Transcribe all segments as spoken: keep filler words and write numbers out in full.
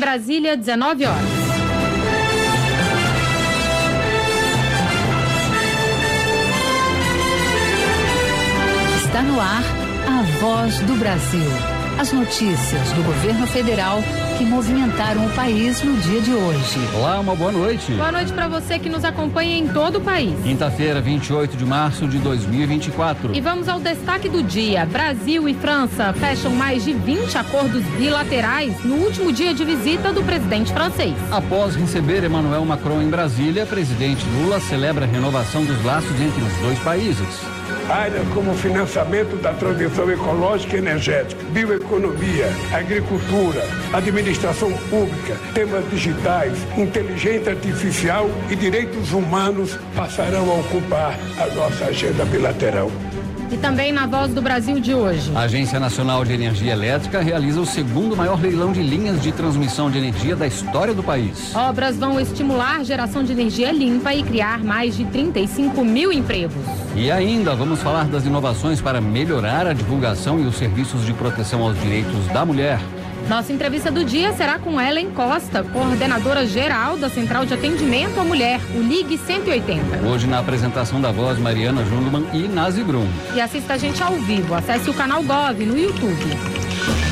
Brasília, dezenove horas. Está no ar a Voz do Brasil. As notícias do governo federal que movimentaram o país no dia de hoje. Olá, uma boa noite. Boa noite para você que nos acompanha em todo o país. Quinta-feira, vinte e oito de março de dois mil e vinte e quatro. E vamos ao destaque do dia. Brasil e França fecham mais de vinte acordos bilaterais no último dia de visita do presidente francês. Após receber Emmanuel Macron em Brasília, presidente Lula celebra a renovação dos laços entre os dois países. Áreas como financiamento da transição ecológica e energética, bioeconomia, agricultura, administração pública, temas digitais, inteligência artificial e direitos humanos passarão a ocupar a nossa agenda bilateral. E também na Voz do Brasil de hoje. A Agência Nacional de Energia Elétrica realiza o segundo maior leilão de linhas de transmissão de energia da história do país. Obras vão estimular geração de energia limpa e criar mais de trinta e cinco mil empregos. E ainda vamos falar das inovações para melhorar a divulgação e os serviços de proteção aos direitos da mulher. Nossa entrevista do dia será com Ellen Costa, coordenadora geral da Central de Atendimento à Mulher, o Ligue cento e oitenta. Hoje na apresentação da voz, Mariana Jungmann e Nazi Brum. E assista a gente ao vivo. Acesse o canal Gov no YouTube.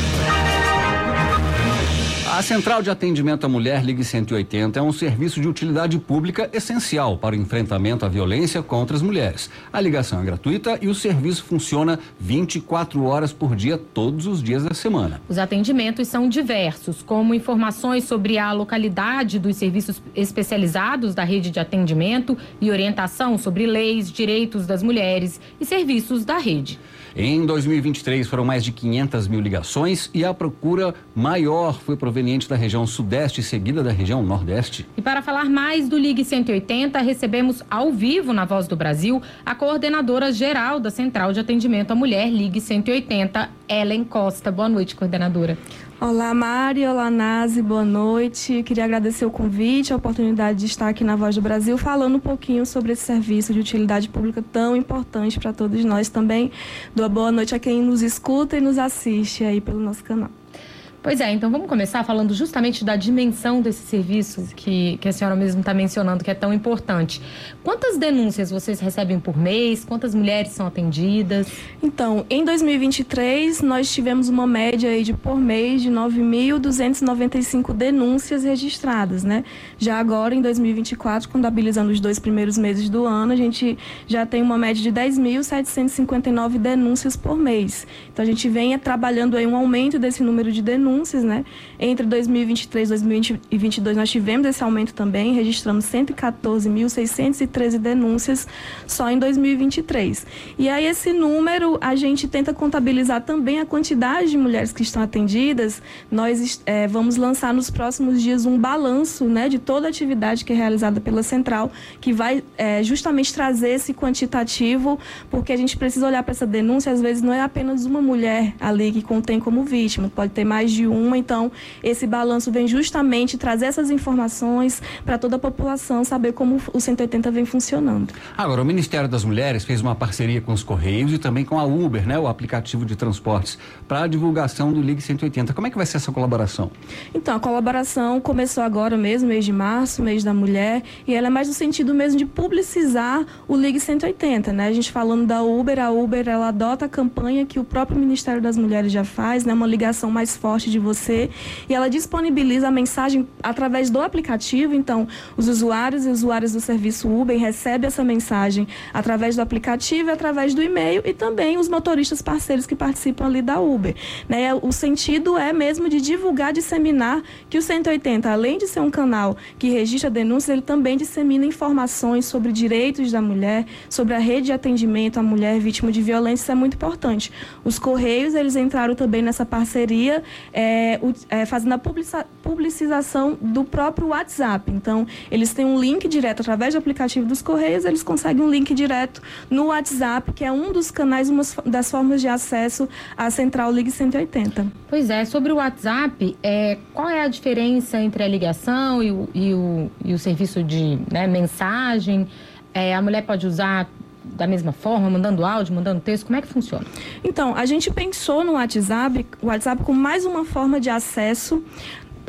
A Central de Atendimento à Mulher Ligue cento e oitenta é um serviço de utilidade pública essencial para o enfrentamento à violência contra as mulheres. A ligação é gratuita e o serviço funciona vinte e quatro horas por dia, todos os dias da semana. Os atendimentos são diversos, como informações sobre a localidade dos serviços especializados da rede de atendimento e orientação sobre leis, direitos das mulheres e serviços da rede. Em dois mil e vinte e três foram mais de quinhentas mil ligações e a procura maior foi proveniente da região sudeste, seguida da região nordeste. E para falar mais do Ligue cento e oitenta, recebemos ao vivo na Voz do Brasil a coordenadora geral da Central de Atendimento à Mulher Ligue cento e oitenta, Ellen Costa. Boa noite, coordenadora. Olá, Mari. Olá, Nazi. Boa noite. Queria agradecer o convite, a oportunidade de estar aqui na Voz do Brasil falando um pouquinho sobre esse serviço de utilidade pública tão importante para todos nós. Também dou boa noite a quem nos escuta e nos assiste aí pelo nosso canal. Pois é, então vamos começar falando justamente da dimensão desse serviço que, que a senhora mesmo está mencionando, que é tão importante. Quantas denúncias vocês recebem por mês? Quantas mulheres são atendidas? Então, em dois mil e vinte e três, nós tivemos uma média aí de, por mês de nove mil duzentas e noventa e cinco denúncias registradas, né? Já agora, em dois mil e vinte e quatro, contabilizando os dois primeiros meses do ano, a gente já tem uma média de dez mil setecentas e cinquenta e nove denúncias por mês. Então, a gente vem trabalhando aí um aumento desse número de denúncias. Denúncias, né? Entre dois mil e vinte e três e dois mil e vinte e dois nós tivemos esse aumento também, registramos cento e quatorze mil seiscentas e treze denúncias só em dois mil e vinte e três. E aí esse número a gente tenta contabilizar também a quantidade de mulheres que estão atendidas. Nós é, vamos lançar nos próximos dias um balanço, né, de toda a atividade que é realizada pela Central, que vai é, justamente trazer esse quantitativo, porque a gente precisa olhar para essa denúncia, às vezes não é apenas uma mulher ali que contém como vítima, pode ter mais de uma, então esse balanço vem justamente trazer essas informações para toda a população saber como o cento e oitenta vem funcionando. Agora, o Ministério das Mulheres fez uma parceria com os Correios e também com a Uber, né, o aplicativo de transportes, para a divulgação do Ligue cento e oitenta. Como é que vai ser essa colaboração? Então, a colaboração começou agora mesmo, mês de março, mês da mulher, e ela é mais no sentido mesmo de publicizar o Ligue cento e oitenta, né? A gente falando da Uber, a Uber, ela adota a campanha que o próprio Ministério das Mulheres já faz, né? Uma ligação mais forte de você, e ela disponibiliza a mensagem através do aplicativo. Então, os usuários e usuárias do serviço Uber recebem essa mensagem através do aplicativo e através do e-mail, e também os motoristas parceiros que participam ali da Uber, né? O sentido é mesmo de divulgar, disseminar que o cento e oitenta, além de ser um canal que registra denúncias, ele também dissemina informações sobre direitos da mulher, sobre a rede de atendimento à mulher vítima de violência. Isso é muito importante. Os Correios, eles entraram também nessa parceria, É, é, fazendo a publica, publicização do próprio WhatsApp. Então, eles têm um link direto através do aplicativo dos Correios, eles conseguem um link direto no WhatsApp, que é um dos canais, uma das formas de acesso à Central Ligue cento e oitenta. Pois é, sobre o WhatsApp, é, qual é a diferença entre a ligação e o, e o, e o serviço de, né, mensagem? É, a mulher pode usar da mesma forma, mandando áudio, mandando texto? Como é que funciona? Então, a gente pensou no WhatsApp, o WhatsApp como mais uma forma de acesso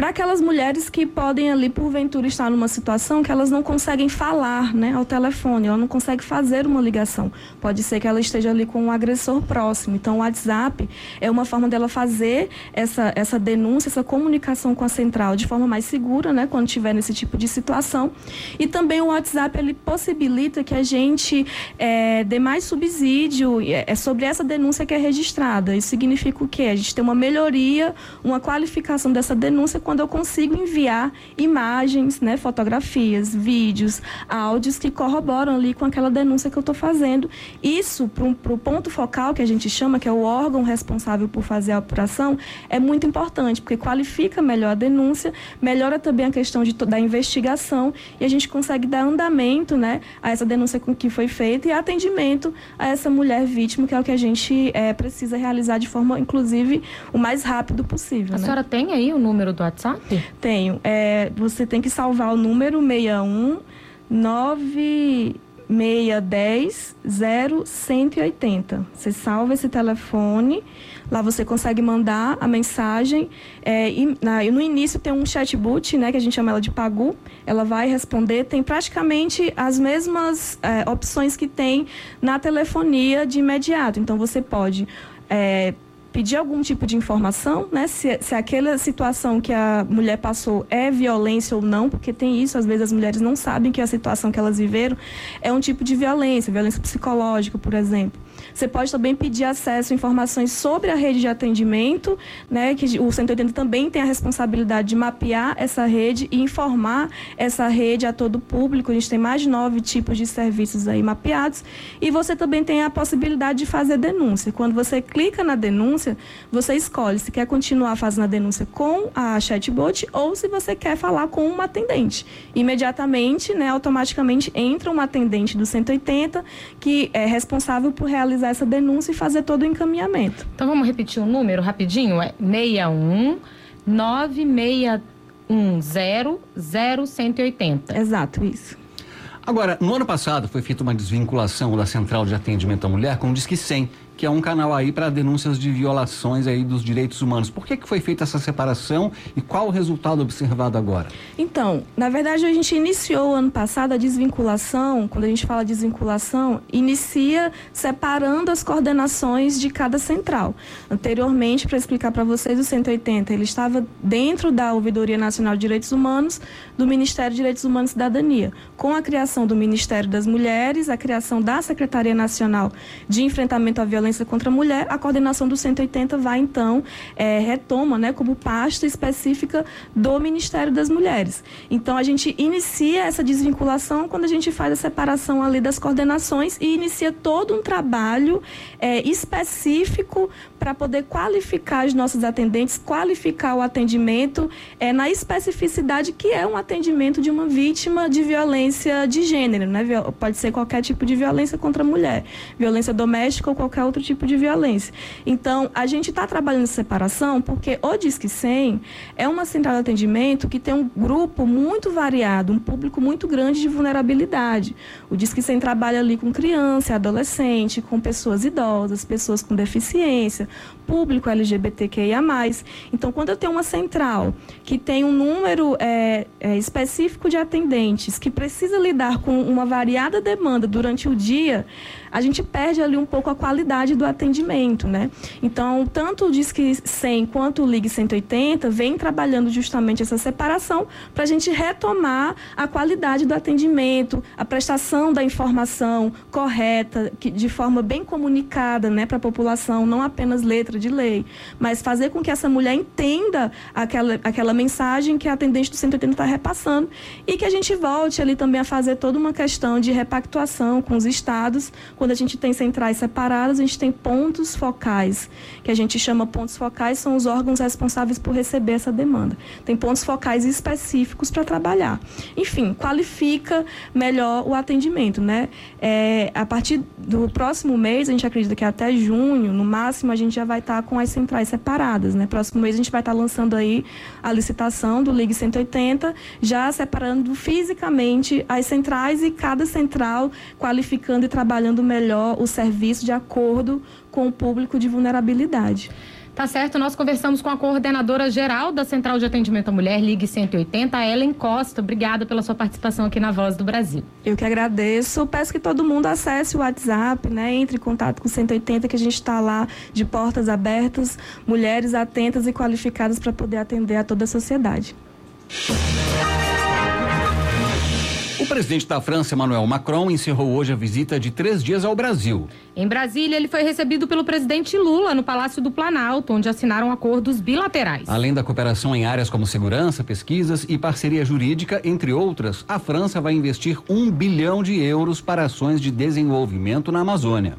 para aquelas mulheres que podem ali, porventura, estar numa situação que elas não conseguem falar, né, ao telefone, ela não consegue fazer uma ligação. Pode ser que ela esteja ali com um agressor próximo. Então, o WhatsApp é uma forma dela fazer essa, essa denúncia, essa comunicação com a central de forma mais segura, né, quando estiver nesse tipo de situação. E também o WhatsApp, ele possibilita que a gente é, dê mais subsídio é, sobre essa denúncia que é registrada. Isso significa o quê? A gente tem uma melhoria, uma qualificação dessa denúncia quando eu consigo enviar imagens, né, fotografias, vídeos, áudios que corroboram ali com aquela denúncia que eu estou fazendo. Isso, para o ponto focal, que a gente chama, que é o órgão responsável por fazer a apuração, é muito importante, porque qualifica melhor a denúncia, melhora também a questão de, da investigação, e a gente consegue dar andamento, né, a essa denúncia que foi feita e atendimento a essa mulher vítima, que é o que a gente é, precisa realizar de forma, inclusive, o mais rápido possível. A né? senhora tem aí o número do WhatsApp? Tenho. É, você tem que salvar o número seis um nove seis um zero um oito zero. Você salva esse telefone, lá você consegue mandar a mensagem. É, e, na, e no início tem um chatbot, né, que a gente chama ela de Pagu. Ela vai responder, tem praticamente as mesmas é, opções que tem na telefonia de imediato. Então você pode é, pedir algum tipo de informação, né? Se, se aquela situação que a mulher passou é violência ou não, porque tem isso, às vezes as mulheres não sabem que a situação que elas viveram é um tipo de violência, violência psicológica, por exemplo. Você pode também pedir acesso a informações sobre a rede de atendimento, né, que o cento e oitenta também tem a responsabilidade de mapear essa rede e informar essa rede a todo o público. A gente tem mais de nove tipos de serviços aí mapeados. E você também tem a possibilidade de fazer denúncia. Quando você clica na denúncia, você escolhe se quer continuar fazendo a denúncia com a chatbot ou se você quer falar com uma atendente. Imediatamente, né, automaticamente entra uma atendente do cento e oitenta que é responsável por realizar essa denúncia e fazer todo o encaminhamento. Então vamos repetir o número rapidinho? É seis um nove seis um zero zero um oito zero. Exato, isso. Agora, no ano passado foi feita uma desvinculação da Central de Atendimento à Mulher com o Disque cem, que é um canal aí para denúncias de violações aí dos direitos humanos. Por que que foi feita essa separação e qual o resultado observado agora? Então, na verdade, a gente iniciou ano passado a desvinculação. Quando a gente fala desvinculação, inicia separando as coordenações de cada central. Anteriormente, para explicar para vocês, o cento e oitenta, ele estava dentro da Ouvidoria Nacional de Direitos Humanos, do Ministério de Direitos Humanos e Cidadania. Com a criação do Ministério das Mulheres, a criação da Secretaria Nacional de Enfrentamento à Violência contra a Mulher, a coordenação do cento e oitenta vai, então, é, retoma, né, como pasta específica do Ministério das Mulheres. Então, a gente inicia essa desvinculação quando a gente faz a separação ali das coordenações e inicia todo um trabalho é, específico para poder qualificar os nossos atendentes, qualificar o atendimento é, na especificidade que é um atendimento de uma vítima de violência de gênero, né? Pode ser qualquer tipo de violência contra a mulher, violência doméstica ou qualquer outro tipo de violência. Então, a gente está trabalhando essa separação porque o Disque cem é uma central de atendimento que tem um grupo muito variado, um público muito grande de vulnerabilidade. O Disque cem trabalha ali com criança, adolescente, com pessoas idosas, pessoas com deficiência, público L G B T Q I A mais. Então, quando eu tenho uma central que tem um número é, é, específico de atendentes que precisa lidar com uma variada demanda durante o dia, a gente perde ali um pouco a qualidade do atendimento, né? Então, tanto o Disque cem quanto o Ligue cento e oitenta vem trabalhando justamente essa separação para a gente retomar a qualidade do atendimento, a prestação da informação correta, que, de forma bem comunicada, né, para a população, não apenas letra de lei, mas fazer com que essa mulher entenda aquela, aquela mensagem que a atendente do cento e oitenta está repassando e que a gente volte ali também a fazer toda uma questão de repactuação com os estados. Quando a gente tem centrais separadas, a gente tem pontos focais, que a gente chama pontos focais, são os órgãos responsáveis por receber essa demanda. Tem pontos focais específicos para trabalhar. Enfim, qualifica melhor o atendimento, né? É, a partir do próximo mês, a gente acredita que até junho, no máximo, a gente já vai estar com as centrais separadas, né? Próximo mês a gente vai estar lançando aí a licitação do Ligue cento e oitenta, já separando fisicamente as centrais e cada central qualificando e trabalhando melhor o serviço de acordo com o público de vulnerabilidade. Tá certo, nós conversamos com a coordenadora geral da Central de Atendimento à Mulher, Ligue cento e oitenta, Ellen Costa. Obrigada pela sua participação aqui na Voz do Brasil. Eu que agradeço. Peço que todo mundo acesse o WhatsApp, né? Entre em contato com o cento e oitenta, que a gente está lá de portas abertas, mulheres atentas e qualificadas para poder atender a toda a sociedade. O presidente da França, Emmanuel Macron, encerrou hoje a visita de três dias ao Brasil. Em Brasília, ele foi recebido pelo presidente Lula no Palácio do Planalto, onde assinaram acordos bilaterais. Além da cooperação em áreas como segurança, pesquisas e parceria jurídica, entre outras, a França vai investir um bilhão de euros para ações de desenvolvimento na Amazônia.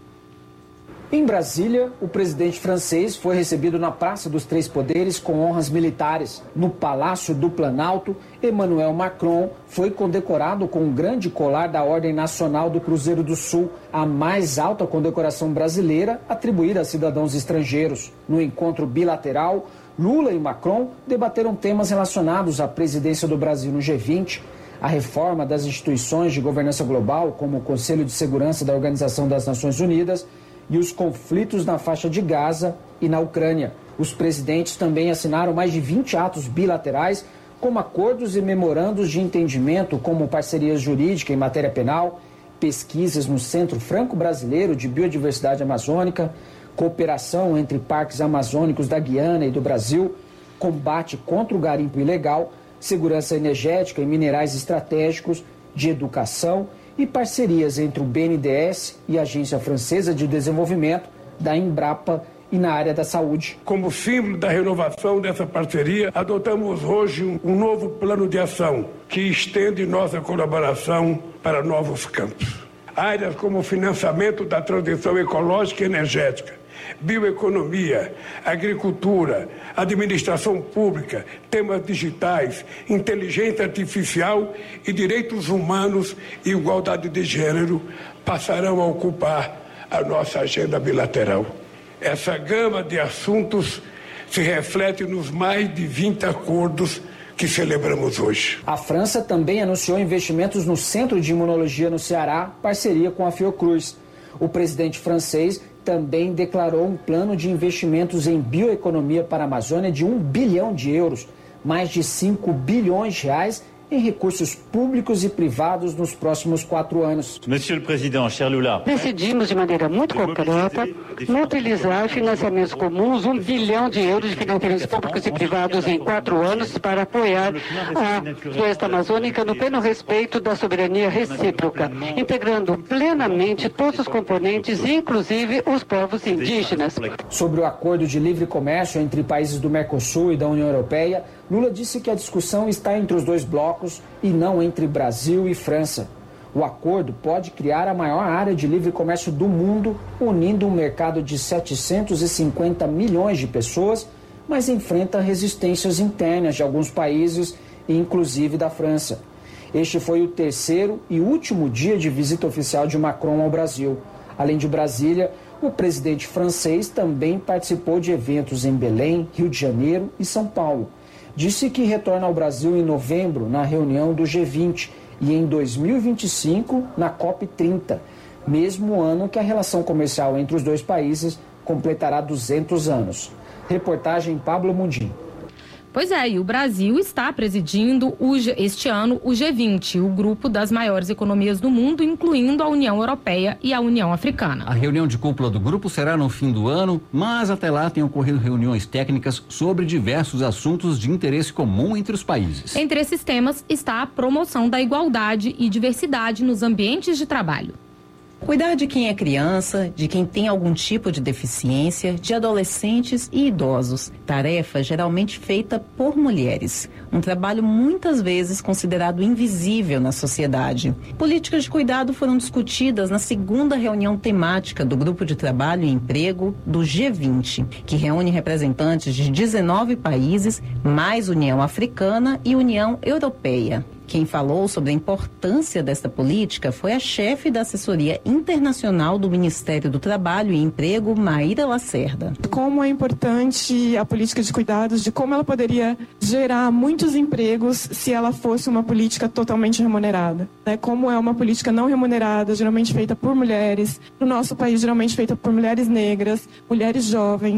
Em Brasília, o presidente francês foi recebido na Praça dos Três Poderes com honras militares. No Palácio do Planalto, Emmanuel Macron foi condecorado com um grande colar da Ordem Nacional do Cruzeiro do Sul, a mais alta condecoração brasileira atribuída a cidadãos estrangeiros. No encontro bilateral, Lula e Macron debateram temas relacionados à presidência do Brasil no G vinte, a reforma das instituições de governança global, como o Conselho de Segurança da Organização das Nações Unidas, e os conflitos na faixa de Gaza e na Ucrânia. Os presidentes também assinaram mais de vinte atos bilaterais, como acordos e memorandos de entendimento, como parcerias jurídicas em matéria penal, pesquisas no Centro Franco-Brasileiro de Biodiversidade Amazônica, cooperação entre parques amazônicos da Guiana e do Brasil, combate contra o garimpo ilegal, segurança energética e minerais estratégicos, de educação e parcerias entre o B N D E S e a Agência Francesa de Desenvolvimento, da Embrapa, e na área da saúde. Como símbolo da renovação dessa parceria, adotamos hoje um, um novo plano de ação que estende nossa colaboração para novos campos. Áreas como financiamento da transição ecológica e energética, bioeconomia, agricultura, administração pública, temas digitais, inteligência artificial e direitos humanos e igualdade de gênero passarão a ocupar a nossa agenda bilateral. Essa gama de assuntos se reflete nos mais de vinte acordos que celebramos hoje. A França também anunciou investimentos no Centro de Imunologia no Ceará, parceria com a Fiocruz. O presidente francês também declarou um plano de investimentos em bioeconomia para a Amazônia de um bilhão de euros, mais de cinco bilhões de reais em recursos públicos e privados nos próximos quatro anos. Monsieur le Président, cher Lula. Decidimos de maneira muito concreta mobilizar financiamentos comuns, um bilhão de euros de financiamentos públicos e privados em quatro anos para apoiar a floresta amazônica no pleno respeito da soberania recíproca, integrando plenamente todos os componentes, inclusive os povos indígenas. Sobre o acordo de livre comércio entre países do Mercosul e da União Europeia, Lula disse que a discussão está entre os dois blocos e não entre Brasil e França. O acordo pode criar a maior área de livre comércio do mundo, unindo um mercado de setecentos e cinquenta milhões de pessoas, mas enfrenta resistências internas de alguns países, inclusive da França. Este foi o terceiro e último dia de visita oficial de Macron ao Brasil. Além de Brasília, o presidente francês também participou de eventos em Belém, Rio de Janeiro e São Paulo. Disse que retorna ao Brasil em novembro, na reunião do G vinte, e em dois mil e vinte e cinco, na COP trinta, mesmo ano que a relação comercial entre os dois países completará duzentos anos. Reportagem Pablo Mundim. Pois é, e o Brasil está presidindo o, este ano o G vinte, o grupo das maiores economias do mundo, incluindo a União Europeia e a União Africana. A reunião de cúpula do grupo será no fim do ano, mas até lá têm ocorrido reuniões técnicas sobre diversos assuntos de interesse comum entre os países. Entre esses temas está a promoção da igualdade e diversidade nos ambientes de trabalho. Cuidar de quem é criança, de quem tem algum tipo de deficiência, de adolescentes e idosos. Tarefa geralmente feita por mulheres. Um trabalho muitas vezes considerado invisível na sociedade. Políticas de cuidado foram discutidas na segunda reunião temática do Grupo de Trabalho e Emprego do G vinte, que reúne representantes de dezenove países, mais União Africana e União Europeia. Quem falou sobre a importância desta política foi a chefe da assessoria internacional do Ministério do Trabalho e Emprego, Maíra Lacerda. Como é importante a política de cuidados, de como ela poderia gerar muitos empregos se ela fosse uma política totalmente remunerada. Né? Como é uma política não remunerada, geralmente feita por mulheres, no nosso país geralmente feita por mulheres negras, mulheres jovens,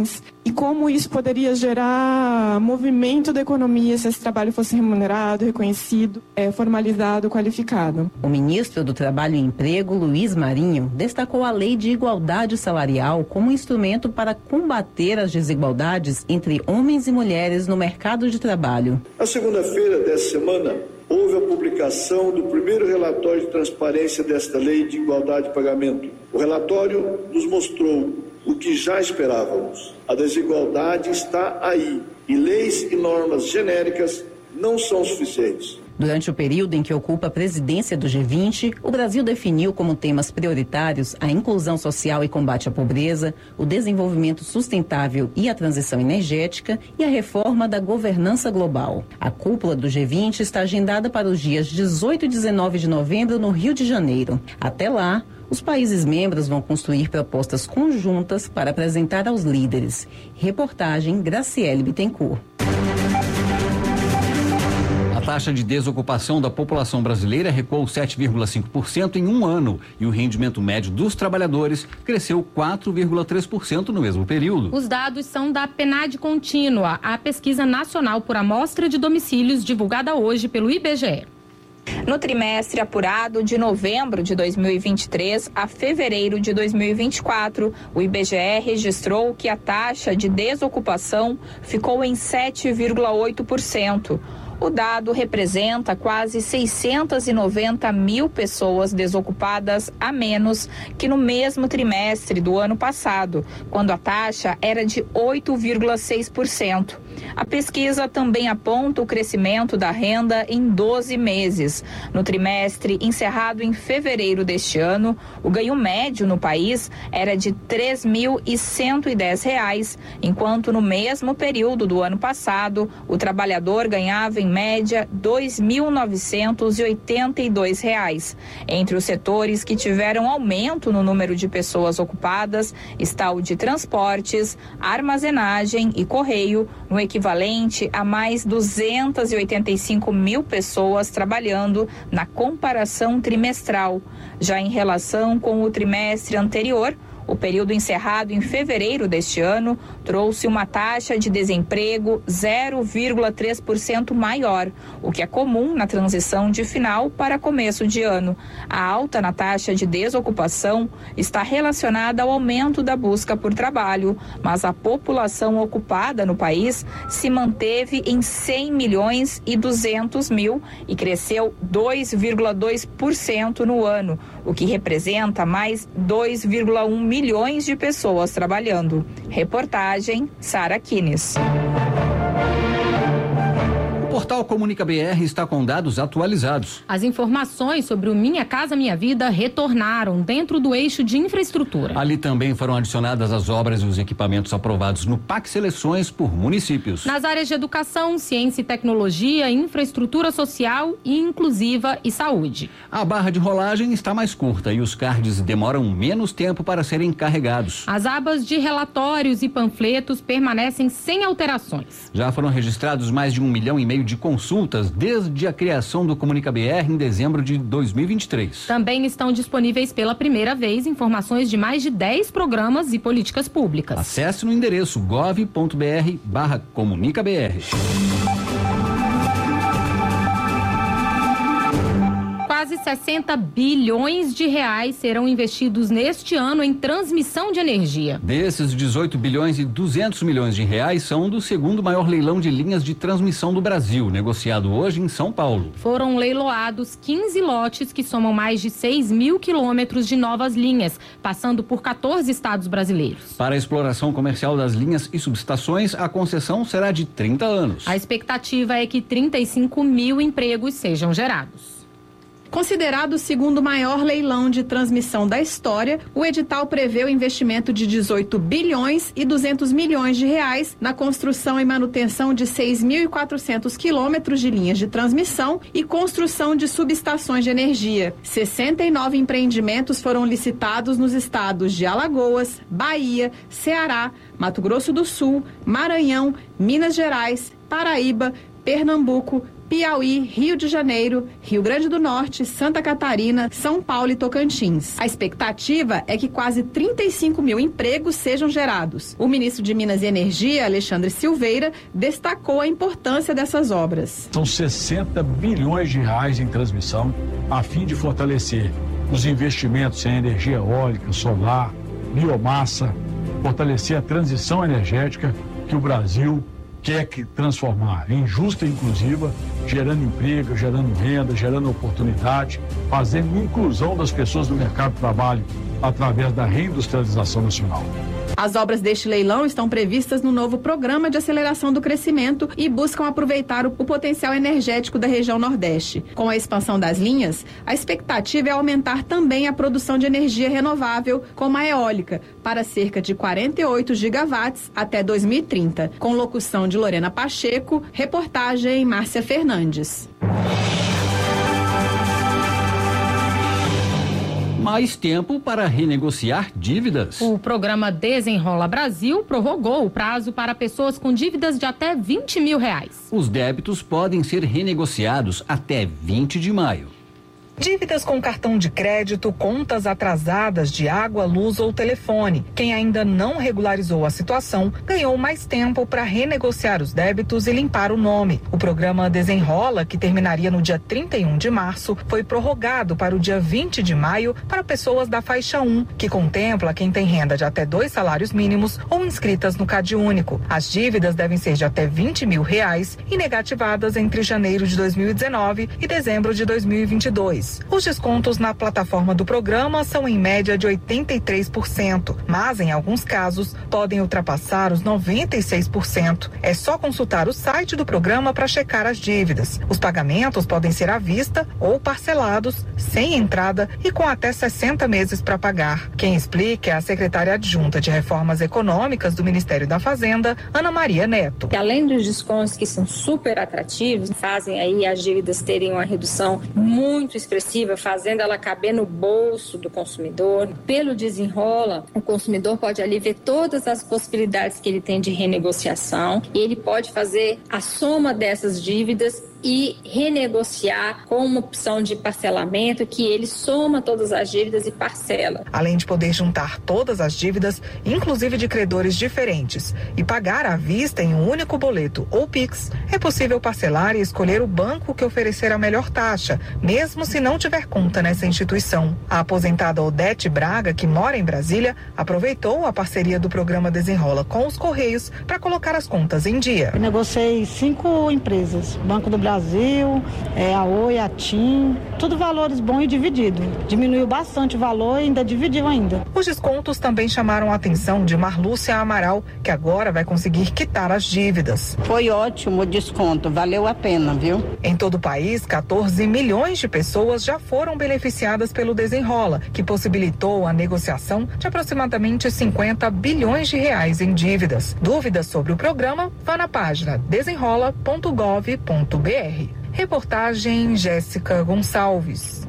e como isso poderia gerar movimento da economia se esse trabalho fosse remunerado, reconhecido, é, formalizado, qualificado. O ministro do Trabalho e Emprego, Luiz Marinho, destacou a Lei de Igualdade Salarial como instrumento para combater as desigualdades entre homens e mulheres no mercado de trabalho. Na segunda-feira dessa semana, houve a publicação do primeiro relatório de transparência desta Lei de Igualdade de Pagamento. O relatório nos mostrou o que já esperávamos. A desigualdade está aí e leis e normas genéricas não são suficientes. Durante o período em que ocupa a presidência do G vinte, o Brasil definiu como temas prioritários a inclusão social e combate à pobreza, o desenvolvimento sustentável e a transição energética e a reforma da governança global. A cúpula do G vinte está agendada para os dias dezoito e dezenove de novembro no Rio de Janeiro. Até lá, os países membros vão construir propostas conjuntas para apresentar aos líderes. Reportagem Graciele Bittencourt. A taxa de desocupação da população brasileira recuou sete vírgula cinco por cento em um ano e o rendimento médio dos trabalhadores cresceu quatro vírgula três por cento no mesmo período. Os dados são da PNAD Contínua, a pesquisa nacional por amostra de domicílios divulgada hoje pelo I B G E. No trimestre apurado de novembro de dois mil e vinte e três a fevereiro de dois mil e vinte e quatro, o I B G E registrou que a taxa de desocupação ficou em sete vírgula oito por cento. O dado representa quase seiscentas e noventa mil pessoas desocupadas a menos que no mesmo trimestre do ano passado, quando a taxa era de oito vírgula seis por cento. A pesquisa também aponta o crescimento da renda em doze meses. No trimestre encerrado em fevereiro deste ano, o ganho médio no país era de três mil e cento e dez reais, enquanto no mesmo período do ano passado, o trabalhador ganhava em média dois mil novecentos e oitenta e dois reais. Entre os setores que tiveram aumento no número de pessoas ocupadas está o de transportes, armazenagem e correio, no equivalente a mais duzentas e oitenta e cinco mil pessoas trabalhando na comparação trimestral. Já em relação com o trimestre anterior, o período encerrado em fevereiro deste ano trouxe uma taxa de desemprego zero vírgula três por cento maior, o que é comum na transição de final para começo de ano. A alta na taxa de desocupação está relacionada ao aumento da busca por trabalho, mas a população ocupada no país se manteve em cem milhões e duzentos mil e cresceu dois vírgula dois por cento no ano, o que representa mais dois vírgula um milhões de pessoas trabalhando. Reportagem Sara Kines. O portal Comunica B R está com dados atualizados. As informações sobre o Minha Casa Minha Vida retornaram dentro do eixo de infraestrutura. Ali também foram adicionadas as obras e os equipamentos aprovados no P A C Seleções por municípios. Nas áreas de educação, ciência e tecnologia, infraestrutura social e inclusiva e saúde. A barra de rolagem está mais curta e os cards demoram menos tempo para serem carregados. As abas de relatórios e panfletos permanecem sem alterações. Já foram registrados mais de um milhão e meio de consultas desde a criação do Comunica B R em dezembro de dois mil e vinte e três. Também estão disponíveis pela primeira vez informações de mais de dez programas e políticas públicas. Acesse no endereço gov ponto br barra Comunica B R. Quase sessenta bilhões de reais serão investidos neste ano em transmissão de energia. Desses, dezoito bilhões e duzentos milhões de reais são do segundo maior leilão de linhas de transmissão do Brasil, negociado hoje em São Paulo. Foram leiloados quinze lotes que somam mais de seis mil quilômetros de novas linhas, passando por quatorze estados brasileiros. Para a exploração comercial das linhas e subestações, a concessão será de trinta anos. A expectativa é que trinta e cinco mil empregos sejam gerados. Considerado o segundo maior leilão de transmissão da história, o edital prevê o investimento de dezoito bilhões e duzentos milhões de reais na construção e manutenção de seis mil e quatrocentos quilômetros de linhas de transmissão e construção de subestações de energia. sessenta e nove empreendimentos foram licitados nos estados de Alagoas, Bahia, Ceará, Mato Grosso do Sul, Maranhão, Minas Gerais, Paraíba, Pernambuco, Piauí, Rio de Janeiro, Rio Grande do Norte, Santa Catarina, São Paulo e Tocantins. A expectativa é que quase trinta e cinco mil empregos sejam gerados. O ministro de Minas e Energia, Alexandre Silveira, destacou a importância dessas obras. São sessenta bilhões de reais em transmissão a fim de fortalecer os investimentos em energia eólica, solar, biomassa, fortalecer a transição energética que o Brasil quer que transformar em justa e inclusiva, gerando emprego, gerando renda, gerando oportunidade, fazendo inclusão das pessoas no mercado de trabalho através da reindustrialização nacional. As obras deste leilão estão previstas no novo Programa de Aceleração do Crescimento e buscam aproveitar o, o potencial energético da região Nordeste. Com a expansão das linhas, a expectativa é aumentar também a produção de energia renovável, como a eólica, para cerca de quarenta e oito gigawatts até dois mil e trinta. Com locução de Lorena Pacheco, reportagem Márcia Fernandes. Mais tempo para renegociar dívidas. O programa Desenrola Brasil prorrogou o prazo para pessoas com dívidas de até vinte mil reais. Os débitos podem ser renegociados até vinte de maio. Dívidas com cartão de crédito, contas atrasadas de água, luz ou telefone. Quem ainda não regularizou a situação ganhou mais tempo para renegociar os débitos e limpar o nome. O programa Desenrola, que terminaria no dia trinta e um de março, foi prorrogado para o dia vinte de maio para pessoas da faixa um, que contempla quem tem renda de até dois salários mínimos ou inscritas no CadÚnico. As dívidas devem ser de até vinte mil reais e negativadas entre janeiro de dois mil e dezenove e dezembro de dois mil e vinte e dois. Os descontos na plataforma do programa são em média de oitenta e três por cento, mas em alguns casos podem ultrapassar os noventa e seis por cento. É só consultar o site do programa para checar as dívidas. Os pagamentos podem ser à vista ou parcelados, sem entrada e com até sessenta meses para pagar. Quem explica é a secretária adjunta de Reformas Econômicas do Ministério da Fazenda, Ana Maria Neto. Além dos descontos que são super atrativos, fazem aí as dívidas terem uma redução muito expressiva, fazendo ela caber no bolso do consumidor. Pelo Desenrola, o consumidor pode ali ver todas as possibilidades que ele tem de renegociação e ele pode fazer a soma dessas dívidas e renegociar com uma opção de parcelamento que ele soma todas as dívidas e parcela. Além de poder juntar todas as dívidas, inclusive de credores diferentes, e pagar à vista em um único boleto ou Pix, é possível parcelar e escolher o banco que oferecer a melhor taxa, mesmo se não tiver conta nessa instituição. A aposentada Odete Braga, que mora em Brasília, aproveitou a parceria do programa Desenrola com os Correios para colocar as contas em dia. Eu negociei cinco empresas, Banco do Brasil, Brasil, é, a Oi, a TIM, tudo valores bons e dividido. Diminuiu bastante o valor e ainda dividiu ainda. Os descontos também chamaram a atenção de Marlúcia Amaral, que agora vai conseguir quitar as dívidas. Foi ótimo o desconto, valeu a pena, viu? Em todo o país, quatorze milhões de pessoas já foram beneficiadas pelo Desenrola, que possibilitou a negociação de aproximadamente cinquenta bilhões de reais em dívidas. Dúvidas sobre o programa? Vá na página desenrola ponto gov ponto br. Reportagem Jéssica Gonçalves.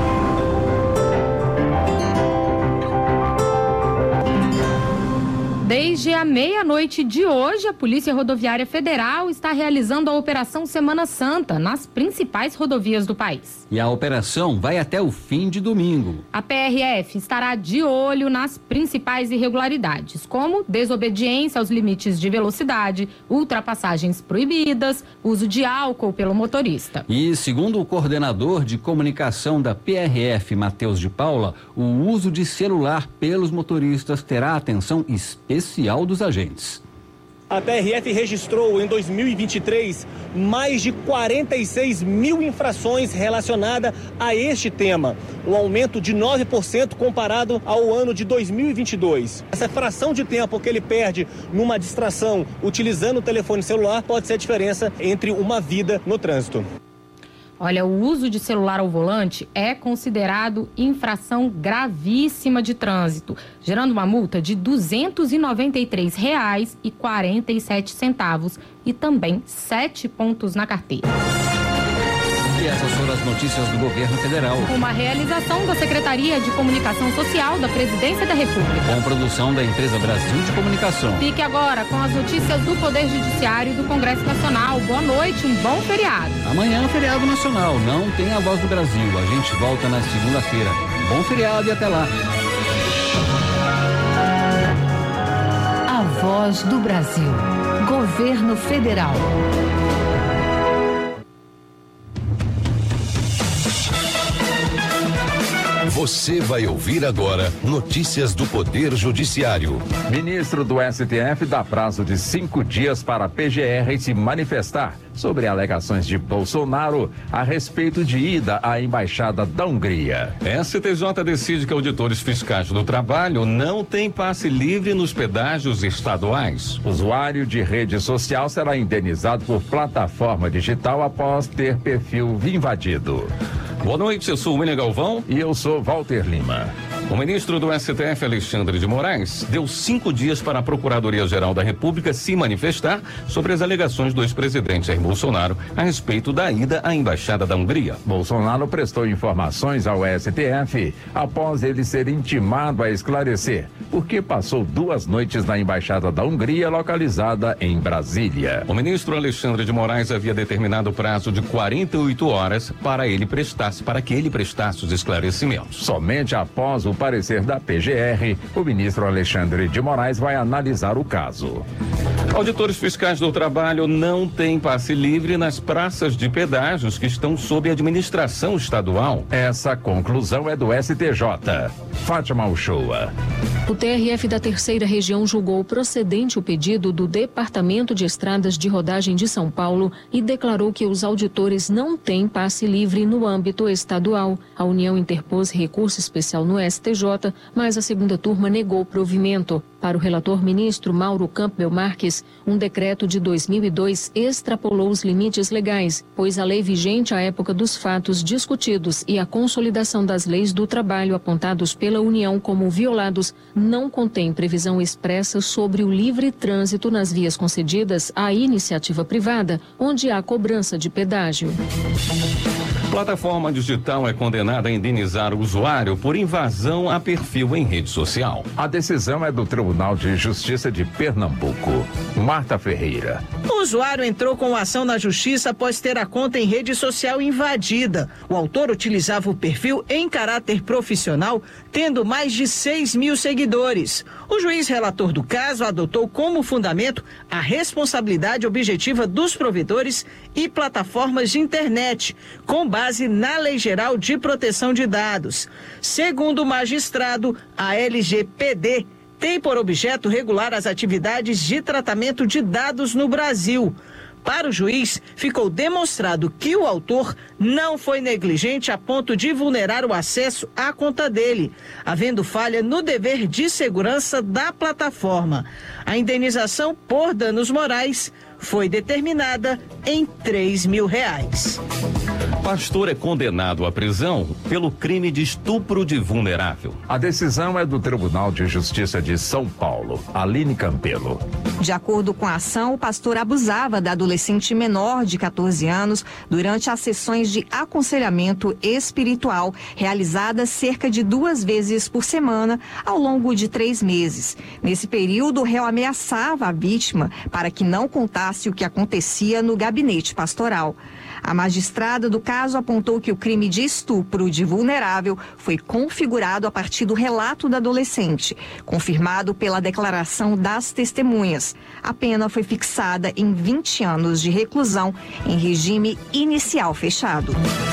Desde a meia-noite de hoje, a Polícia Rodoviária Federal está realizando a Operação Semana Santa nas principais rodovias do país. E a operação vai até o fim de domingo. A P R F estará de olho nas principais irregularidades, como desobediência aos limites de velocidade, ultrapassagens proibidas, uso de álcool pelo motorista. E, segundo o coordenador de comunicação da P R F, Matheus de Paula, o uso de celular pelos motoristas terá atenção especial dos agentes. A P R F registrou em dois mil e vinte e três mais de quarenta e seis mil infrações relacionadas a este tema, um aumento de nove por cento comparado ao ano de dois mil e vinte e dois. Essa fração de tempo que ele perde numa distração utilizando o telefone celular pode ser a diferença entre uma vida no trânsito. Olha, o uso de celular ao volante é considerado infração gravíssima de trânsito, gerando uma multa de duzentos e noventa e três reais e quarenta e sete centavos e também sete pontos na carteira. E essas foram as notícias do governo federal. Uma realização da Secretaria de Comunicação Social da Presidência da República. Com produção da Empresa Brasil de Comunicação. Fique agora com as notícias do Poder Judiciário e do Congresso Nacional. Boa noite, um bom feriado. Amanhã é um feriado nacional, não tem a Voz do Brasil. A gente volta na segunda-feira. Bom feriado e até lá. A Voz do Brasil. Governo Federal. Você vai ouvir agora notícias do Poder Judiciário. Ministro do S T F dá prazo de cinco dias para a P G R se manifestar sobre alegações de Bolsonaro a respeito de ida à Embaixada da Hungria. S T J decide que auditores fiscais do trabalho não têm passe livre nos pedágios estaduais. Usuário de rede social será indenizado por plataforma digital após ter perfil invadido. Boa noite, eu sou o William Galvão. E eu sou Walter Lima. O ministro do S T F, Alexandre de Moraes, deu cinco dias para a Procuradoria-Geral da República se manifestar sobre as alegações do ex-presidente Jair Bolsonaro a respeito da ida à Embaixada da Hungria. Bolsonaro prestou informações ao S T F após ele ser intimado a esclarecer porque passou duas noites na Embaixada da Hungria, localizada em Brasília. O ministro Alexandre de Moraes havia determinado o prazo de quarenta e oito horas para ele prestasse, para que ele prestasse os esclarecimentos. Somente após o parecer da P G R, o ministro Alexandre de Moraes vai analisar o caso. Auditores fiscais do trabalho não têm passe livre nas praças de pedágios que estão sob administração estadual. Essa conclusão é do S T J. Fátima Uchoa. O T R F da Terceira Região julgou procedente o pedido do Departamento de Estradas de Rodagem de São Paulo e declarou que os auditores não têm passe livre no âmbito estadual. A União interpôs recurso especial no S T J, mas a segunda turma negou provimento. Para o relator ministro Mauro Campbell Marques, um decreto de dois mil e dois extrapolou os limites legais, pois a lei vigente à época dos fatos discutidos e a consolidação das leis do trabalho apontados pela União como violados não contém previsão expressa sobre o livre trânsito nas vias concedidas à iniciativa privada, onde há cobrança de pedágio. Plataforma digital é condenada a indenizar o usuário por invasão a perfil em rede social. A decisão é do Tribunal de Justiça de Pernambuco. Marta Ferreira. O usuário entrou com ação na justiça após ter a conta em rede social invadida. O autor utilizava o perfil em caráter profissional, tendo mais de seis mil seguidores. O juiz relator do caso adotou como fundamento a responsabilidade objetiva dos provedores e plataformas de internet, com base na Lei Geral de Proteção de Dados. Segundo o magistrado, a L G P D tem por objeto regular as atividades de tratamento de dados no Brasil. Para o juiz, ficou demonstrado que o autor não foi negligente a ponto de vulnerar o acesso à conta dele, havendo falha no dever de segurança da plataforma. A indenização por danos morais foi determinada em três mil reais. Pastor é condenado à prisão pelo crime de estupro de vulnerável. A decisão é do Tribunal de Justiça de São Paulo. Aline Campelo. De acordo com a ação, o pastor abusava da adolescente menor de catorze anos durante as sessões de aconselhamento espiritual realizadas cerca de duas vezes por semana ao longo de três meses. Nesse período, o réu ameaçava a vítima para que não contasse o que acontecia no gabinete pastoral. A magistrada do caso apontou que o crime de estupro de vulnerável foi configurado a partir do relato da adolescente, confirmado pela declaração das testemunhas. A pena foi fixada em vinte anos de reclusão em regime inicial fechado.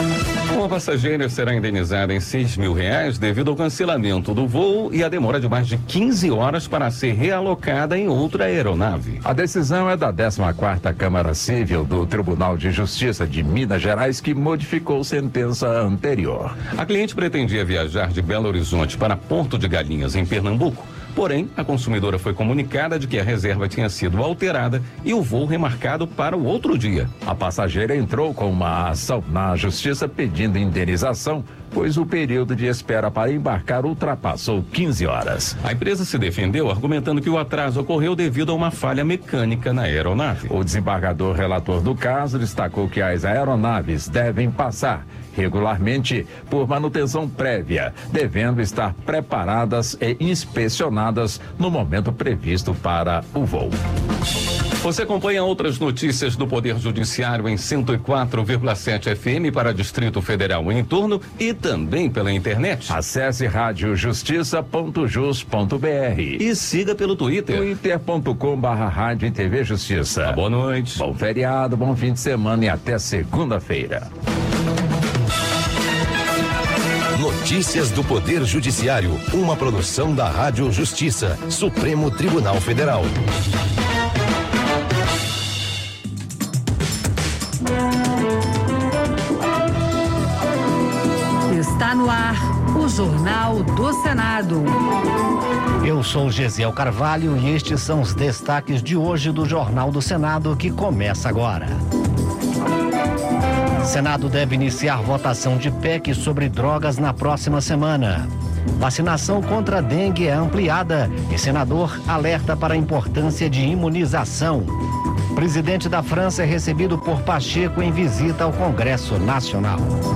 Uma passageira será indenizada em seis mil reais devido ao cancelamento do voo e a demora de mais de quinze horas para ser realocada em outra aeronave. A decisão é da décima quarta Câmara Civil do Tribunal de Justiça de Minas Gerais, que modificou sentença anterior. A cliente pretendia viajar de Belo Horizonte para Porto de Galinhas, em Pernambuco. Porém, a consumidora foi comunicada de que a reserva tinha sido alterada e o voo remarcado para o outro dia. A passageira entrou com uma ação na justiça pedindo indenização pois o período de espera para embarcar ultrapassou quinze horas. A empresa se defendeu argumentando que o atraso ocorreu devido a uma falha mecânica na aeronave. O desembargador relator do caso destacou que as aeronaves devem passar regularmente por manutenção prévia, devendo estar preparadas e inspecionadas no momento previsto para o voo. Você acompanha outras notícias do Poder Judiciário em cento e quatro vírgula sete F M para Distrito Federal e entorno e também pela internet. Acesse rádio justiça ponto jus ponto br e siga pelo Twitter. twitter ponto com barra rádio e T V Justiça. Boa noite. Bom feriado, bom fim de semana e até segunda-feira. Notícias do Poder Judiciário, uma produção da Rádio Justiça, Supremo Tribunal Federal. Está no ar o Jornal do Senado. Eu sou Gesiel Carvalho e estes são os destaques de hoje do Jornal do Senado que começa agora. Senado deve iniciar votação de P E C sobre drogas na próxima semana. Vacinação contra a dengue é ampliada e senador alerta para a importância de imunização. Presidente da França é recebido por Pacheco em visita ao Congresso Nacional.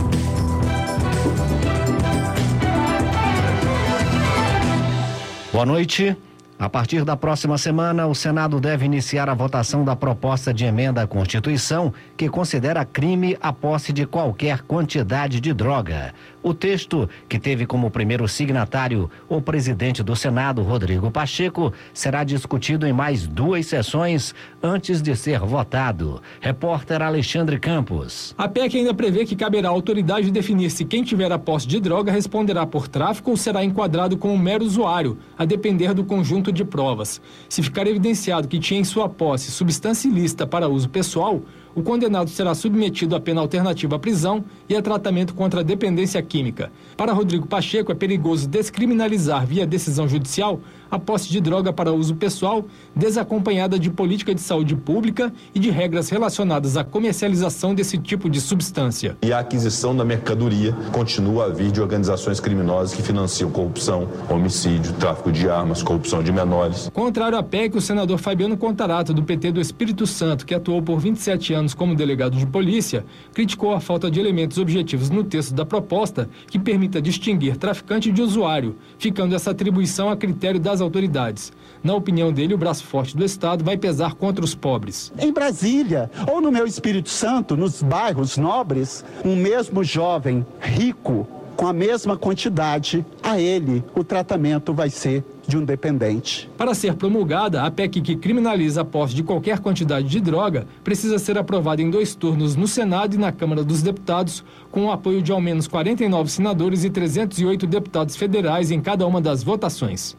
Boa noite. A partir da próxima semana, o Senado deve iniciar a votação da proposta de emenda à Constituição que considera crime a posse de qualquer quantidade de droga. O texto, que teve como primeiro signatário o presidente do Senado, Rodrigo Pacheco, será discutido em mais duas sessões antes de ser votado. Repórter Alexandre Campos. A P E C ainda prevê que caberá à autoridade definir se quem tiver a posse de droga responderá por tráfico ou será enquadrado como um mero usuário, a depender do conjunto de provas. Se ficar evidenciado que tinha em sua posse substância ilícita para uso pessoal, o condenado será submetido à pena alternativa à prisão e a tratamento contra a dependência química. Para Rodrigo Pacheco, é perigoso descriminalizar via decisão judicial a posse de droga para uso pessoal, desacompanhada de política de saúde pública e de regras relacionadas à comercialização desse tipo de substância. E a aquisição da mercadoria continua a vir de organizações criminosas que financiam corrupção, homicídio, tráfico de armas, corrupção de menores. Contrário à P E C, o senador Fabiano Contarato, do P T do Espírito Santo, que atuou por vinte e sete anos como delegado de polícia, criticou a falta de elementos objetivos no texto da proposta que permita distinguir traficante de usuário, ficando essa atribuição a critério das autoridades. Na opinião dele, o braço forte do Estado vai pesar contra os pobres. Em Brasília, ou no meu Espírito Santo, nos bairros nobres, um mesmo jovem rico, com a mesma quantidade, a ele o tratamento vai ser de um dependente. Para ser promulgada, a P E C que criminaliza a posse de qualquer quantidade de droga precisa ser aprovada em dois turnos no Senado e na Câmara dos Deputados, com o apoio de ao menos quarenta e nove senadores e trezentos e oito deputados federais em cada uma das votações.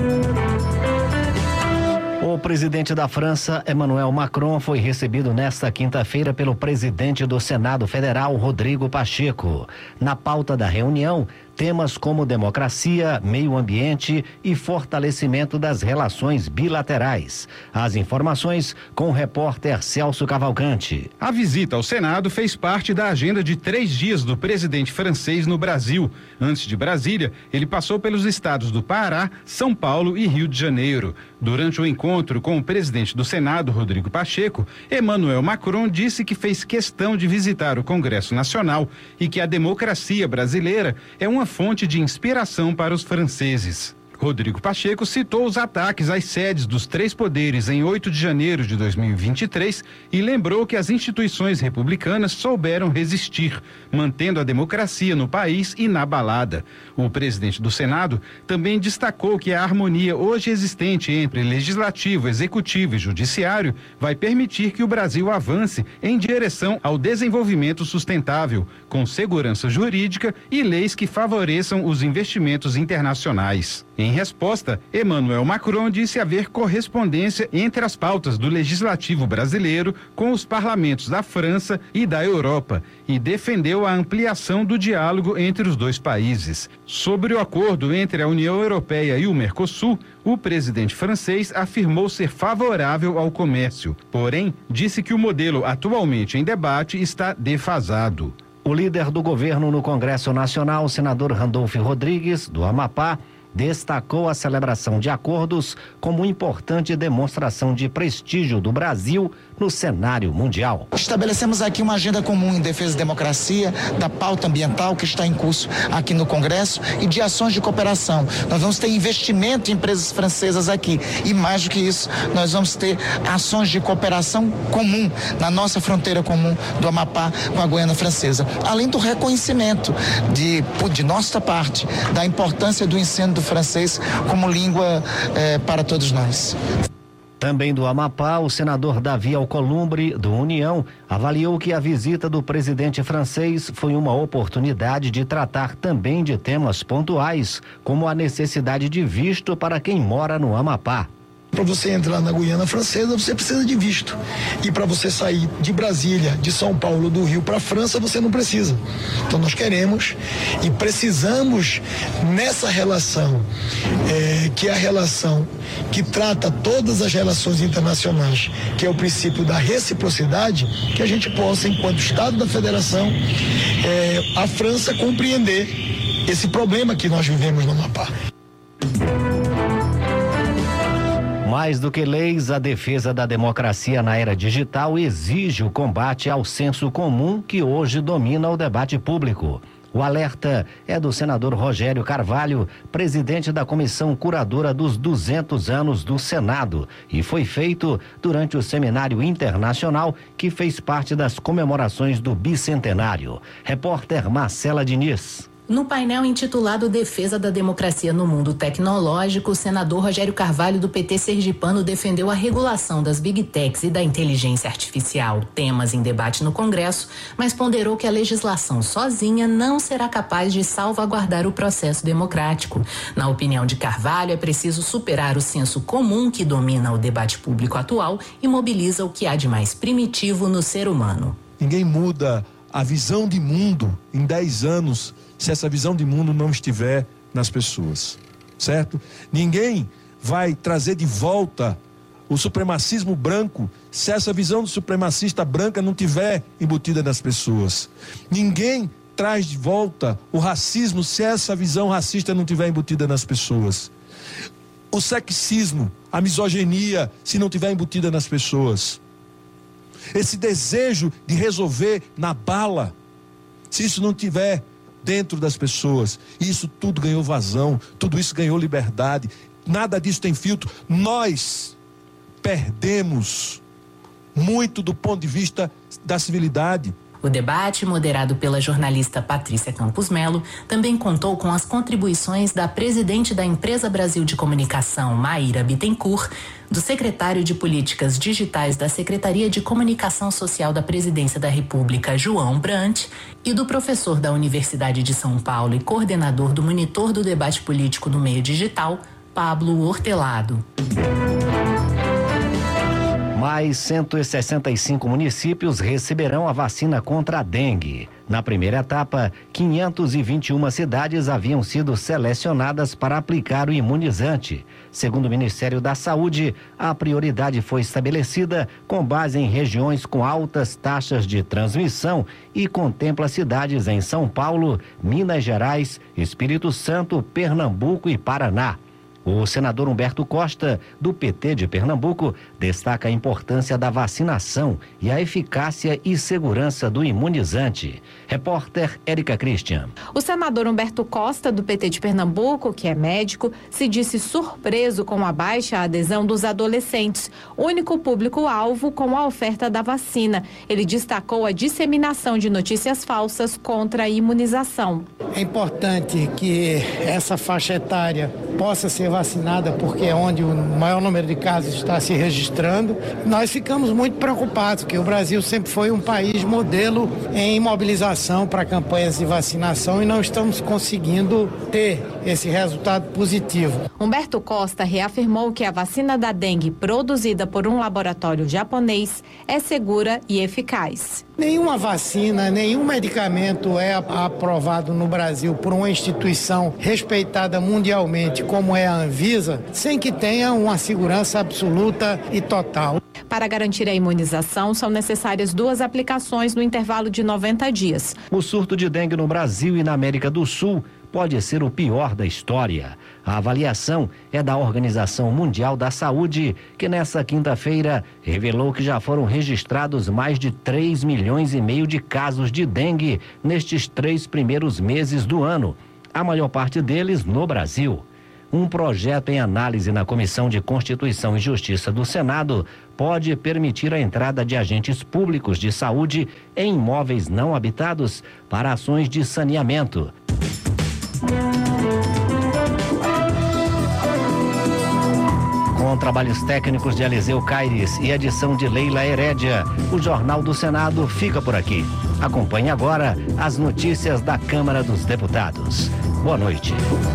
O presidente da França, Emmanuel Macron, foi recebido nesta quinta-feira pelo presidente do Senado Federal, Rodrigo Pacheco. Na pauta da reunião, temas como democracia, meio ambiente e fortalecimento das relações bilaterais. As informações com o repórter Celso Cavalcante. A visita ao Senado fez parte da agenda de três dias do presidente francês no Brasil. Antes de Brasília, ele passou pelos estados do Pará, São Paulo e Rio de Janeiro. Durante o encontro com o presidente do Senado, Rodrigo Pacheco, Emmanuel Macron disse que fez questão de visitar o Congresso Nacional e que a democracia brasileira é uma fonte de inspiração para os franceses. Rodrigo Pacheco citou os ataques às sedes dos três poderes em oito de janeiro de dois mil e vinte e três e lembrou que as instituições republicanas souberam resistir, mantendo a democracia no país inabalada. O presidente do Senado também destacou que a harmonia hoje existente entre legislativo, executivo e judiciário vai permitir que o Brasil avance em direção ao desenvolvimento sustentável, com segurança jurídica e leis que favoreçam os investimentos internacionais. Em resposta, Emmanuel Macron disse haver correspondência entre as pautas do legislativo brasileiro com os parlamentos da França e da Europa e defendeu a ampliação do diálogo entre os dois países. Sobre o acordo entre a União Europeia e o Mercosul, o presidente francês afirmou ser favorável ao comércio, porém disse que o modelo atualmente em debate está defasado. O líder do governo no Congresso Nacional, o senador Randolfo Rodrigues, do Amapá, destacou a celebração de acordos como importante demonstração de prestígio do Brasil no cenário mundial. Estabelecemos aqui uma agenda comum em defesa da democracia, da pauta ambiental que está em curso aqui no Congresso e de ações de cooperação. Nós vamos ter investimento em empresas francesas aqui e, mais do que isso, nós vamos ter ações de cooperação comum na nossa fronteira comum do Amapá com a Guiana Francesa, além do reconhecimento de, de nossa parte da importância do ensino do francês como língua eh, para todos nós. Também do Amapá, o senador Davi Alcolumbre, do União, avaliou que a visita do presidente francês foi uma oportunidade de tratar também de temas pontuais, como a necessidade de visto para quem mora no Amapá. Para você entrar na Guiana Francesa, você precisa de visto. E para você sair de Brasília, de São Paulo, do Rio para a França, você não precisa. Então nós queremos e precisamos nessa relação, é, que é a relação que trata todas as relações internacionais, que é o princípio da reciprocidade, que a gente possa, enquanto Estado da Federação, é, a França compreender esse problema que nós vivemos no Amapá. Mais do que leis, a defesa da democracia na era digital exige o combate ao senso comum que hoje domina o debate público. O alerta é do senador Rogério Carvalho, presidente da comissão curadora dos duzentos anos do Senado, e foi feito durante o seminário internacional que fez parte das comemorações do bicentenário. Repórter Marcela Diniz. No painel intitulado Defesa da Democracia no Mundo Tecnológico, o senador Rogério Carvalho, do P T sergipano, defendeu a regulação das Big Techs e da inteligência artificial, temas em debate no Congresso, mas ponderou que a legislação sozinha não será capaz de salvaguardar o processo democrático. Na opinião de Carvalho, é preciso superar o senso comum que domina o debate público atual e mobiliza o que há de mais primitivo no ser humano. Ninguém muda a visão de mundo em dez anos se essa visão de mundo não estiver nas pessoas, certo? Ninguém vai trazer de volta o supremacismo branco se essa visão do supremacista branca não tiver embutida nas pessoas. Ninguém traz de volta o racismo se essa visão racista não tiver embutida nas pessoas. O sexismo, a misoginia, se não tiver embutida nas pessoas. Esse desejo de resolver na bala, se isso não tiver dentro das pessoas, isso tudo ganhou vazão, tudo isso ganhou liberdade, nada disso tem filtro. Nós perdemos muito do ponto de vista da civilidade. O debate, moderado pela jornalista Patrícia Campos Melo, também contou com as contribuições da presidente da Empresa Brasil de Comunicação, Maíra Bittencourt, do secretário de Políticas Digitais da Secretaria de Comunicação Social da Presidência da República, João Brant, e do professor da Universidade de São Paulo e coordenador do Monitor do Debate Político no Meio Digital, Pablo Hortelado. Mais cento e sessenta e cinco municípios receberão a vacina contra a dengue. Na primeira etapa, quinhentas e vinte e uma cidades haviam sido selecionadas para aplicar o imunizante. Segundo o Ministério da Saúde, a prioridade foi estabelecida com base em regiões com altas taxas de transmissão e contempla cidades em São Paulo, Minas Gerais, Espírito Santo, Pernambuco e Paraná. O senador Humberto Costa, do P T de Pernambuco, destaca a importância da vacinação e a eficácia e segurança do imunizante. Repórter Érica Christian. O senador Humberto Costa, do P T de Pernambuco, que é médico, se disse surpreso com a baixa adesão dos adolescentes, único público-alvo com a oferta da vacina. Ele destacou a disseminação de notícias falsas contra a imunização. É importante que essa faixa etária possa ser vacinada, porque é onde o maior número de casos está se registrando. Nós ficamos muito preocupados, porque o Brasil sempre foi um país modelo em mobilização para campanhas de vacinação e não estamos conseguindo ter esse resultado positivo. Humberto Costa reafirmou que a vacina da dengue produzida por um laboratório japonês é segura e eficaz. Nenhuma vacina, nenhum medicamento é aprovado no Brasil por uma instituição respeitada mundialmente como é a Anvisa, sem que tenha uma segurança absoluta e total. Para garantir a imunização, são necessárias duas aplicações no intervalo de noventa dias. O surto de dengue no Brasil e na América do Sul pode ser o pior da história. A avaliação é da Organização Mundial da Saúde, que nessa quinta-feira revelou que já foram registrados mais de três milhões e meio de casos de dengue nestes três primeiros meses do ano, a maior parte deles no Brasil. Um projeto em análise na Comissão de Constituição e Justiça do Senado pode permitir a entrada de agentes públicos de saúde em imóveis não habitados para ações de saneamento. Com trabalhos técnicos de Eliseu Caires e edição de Leila Herédia, o Jornal do Senado fica por aqui. Acompanhe agora as notícias da Câmara dos Deputados. Boa noite.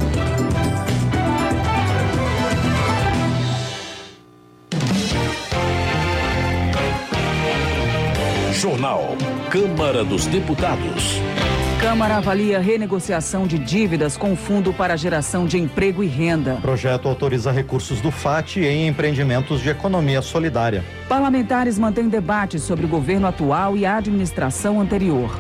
Jornal Câmara dos Deputados. Câmara avalia renegociação de dívidas com Fundo para Geração de Emprego e Renda. Projeto autoriza recursos do F A T em empreendimentos de economia solidária. Parlamentares mantêm debate sobre o governo atual e a administração anterior.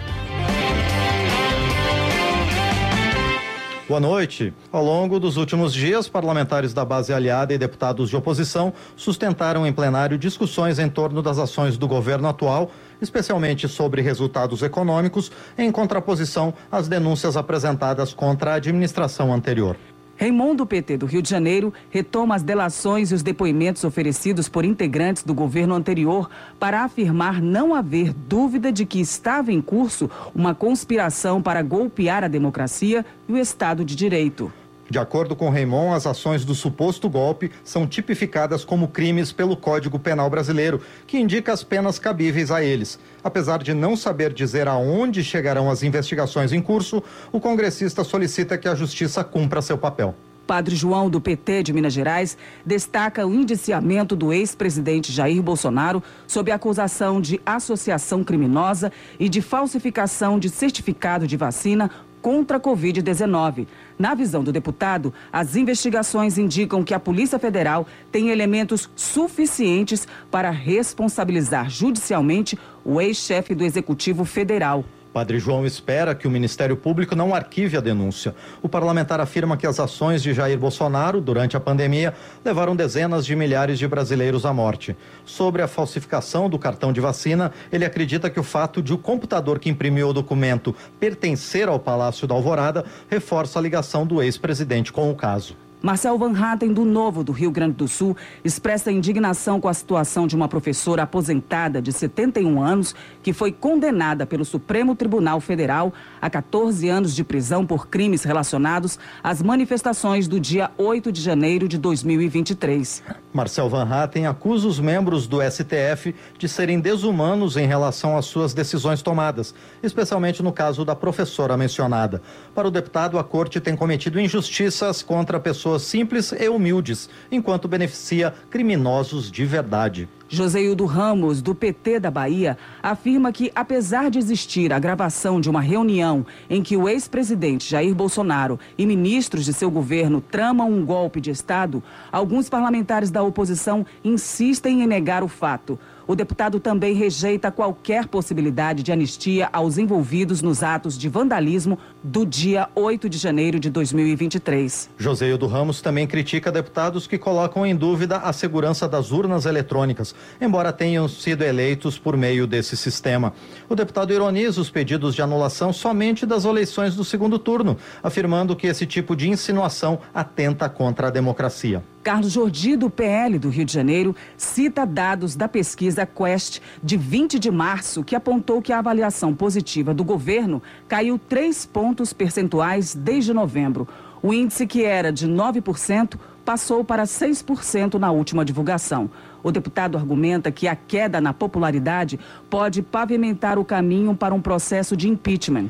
Boa noite. Ao longo dos últimos dias, parlamentares da base aliada e deputados de oposição sustentaram em plenário discussões em torno das ações do governo atual, especialmente sobre resultados econômicos, em contraposição às denúncias apresentadas contra a administração anterior. Raimundo, do P T do Rio de Janeiro, retoma as delações e os depoimentos oferecidos por integrantes do governo anterior para afirmar não haver dúvida de que estava em curso uma conspiração para golpear a democracia e o Estado de Direito. De acordo com Raimon, as ações do suposto golpe são tipificadas como crimes pelo Código Penal brasileiro, que indica as penas cabíveis a eles. Apesar de não saber dizer aonde chegarão as investigações em curso, o congressista solicita que a Justiça cumpra seu papel. Padre João, do P T de Minas Gerais, destaca o indiciamento do ex-presidente Jair Bolsonaro sob acusação de associação criminosa e de falsificação de certificado de vacina contra a covid dezenove. Na visão do deputado, as investigações indicam que a Polícia Federal tem elementos suficientes para responsabilizar judicialmente o ex-chefe do Executivo Federal. Padre João espera que o Ministério Público não arquive a denúncia. O parlamentar afirma que as ações de Jair Bolsonaro durante a pandemia levaram dezenas de milhares de brasileiros à morte. Sobre a falsificação do cartão de vacina, ele acredita que o fato de o computador que imprimiu o documento pertencer ao Palácio da Alvorada reforça a ligação do ex-presidente com o caso. Marcel Van Hatten, do Novo, do Rio Grande do Sul, expressa indignação com a situação de uma professora aposentada de setenta e um anos que foi condenada pelo Supremo Tribunal Federal a quatorze anos de prisão por crimes relacionados às manifestações do dia oito de janeiro de dois mil e vinte e três. Marcel Van Hatten acusa os membros do S T F de serem desumanos em relação às suas decisões tomadas, especialmente no caso da professora mencionada. Para o deputado, a corte tem cometido injustiças contra pessoas simples e humildes, enquanto beneficia criminosos de verdade. Joseildo Ramos, do P T da Bahia, afirma que, apesar de existir a gravação de uma reunião em que o ex-presidente Jair Bolsonaro e ministros de seu governo tramam um golpe de Estado, alguns parlamentares da oposição insistem em negar o fato. O deputado também rejeita qualquer possibilidade de anistia aos envolvidos nos atos de vandalismo do dia oito de janeiro de dois mil e vinte e três. Joseildo Ramos também critica deputados que colocam em dúvida a segurança das urnas eletrônicas, embora tenham sido eleitos por meio desse sistema. O deputado ironiza os pedidos de anulação somente das eleições do segundo turno, afirmando que esse tipo de insinuação atenta contra a democracia. Carlos Jordi, do P L do Rio de Janeiro, cita dados da pesquisa Quest de vinte de março, que apontou que a avaliação positiva do governo caiu três pontos percentuais desde novembro. O índice, que era de nove por cento, passou para seis por cento na última divulgação. O deputado argumenta que a queda na popularidade pode pavimentar o caminho para um processo de impeachment.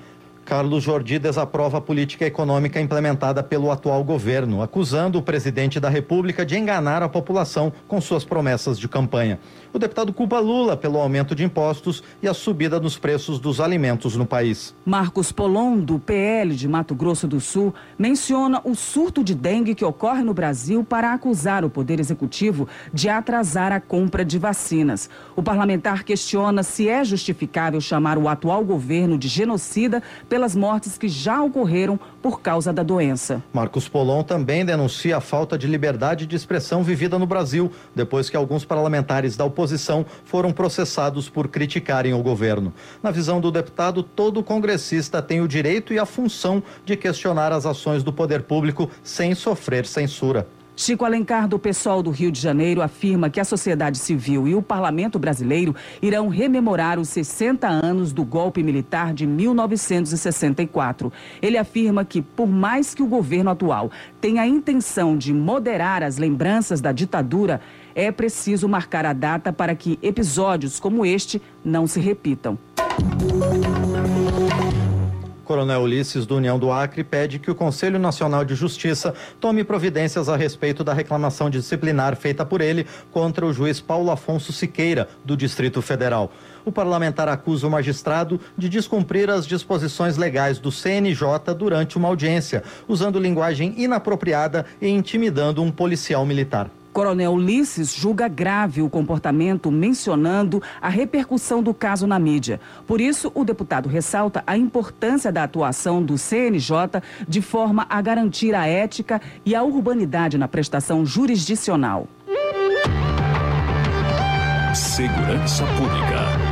Carlos Jordi desaprova a política econômica implementada pelo atual governo, acusando o presidente da República de enganar a população com suas promessas de campanha. O deputado culpa Lula pelo aumento de impostos e a subida nos preços dos alimentos no país. Marcos Polon, do P L de Mato Grosso do Sul, menciona o surto de dengue que ocorre no Brasil para acusar o Poder Executivo de atrasar a compra de vacinas. O parlamentar questiona se é justificável chamar o atual governo de genocida pelas mortes que já ocorreram por causa da doença. Marcos Polon também denuncia a falta de liberdade de expressão vivida no Brasil, depois que alguns parlamentares da oposição foram processados por criticarem o governo. Na visão do deputado, todo congressista tem o direito e a função de questionar as ações do poder público sem sofrer censura. Chico Alencar, do PSOL do Rio de Janeiro, afirma que a sociedade civil e o parlamento brasileiro irão rememorar os sessenta anos do golpe militar de mil novecentos e sessenta e quatro. Ele afirma que, por mais que o governo atual tenha a intenção de moderar as lembranças da ditadura, é preciso marcar a data para que episódios como este não se repitam. Coronel Ulisses, do União do Acre, pede que o Conselho Nacional de Justiça tome providências a respeito da reclamação disciplinar feita por ele contra o juiz Paulo Afonso Siqueira, do Distrito Federal. O parlamentar acusa o magistrado de descumprir as disposições legais do C N J durante uma audiência, usando linguagem inapropriada e intimidando um policial militar. Coronel Ulisses julga grave o comportamento, mencionando a repercussão do caso na mídia. Por isso, o deputado ressalta a importância da atuação do C N J de forma a garantir a ética e a urbanidade na prestação jurisdicional. Segurança Pública.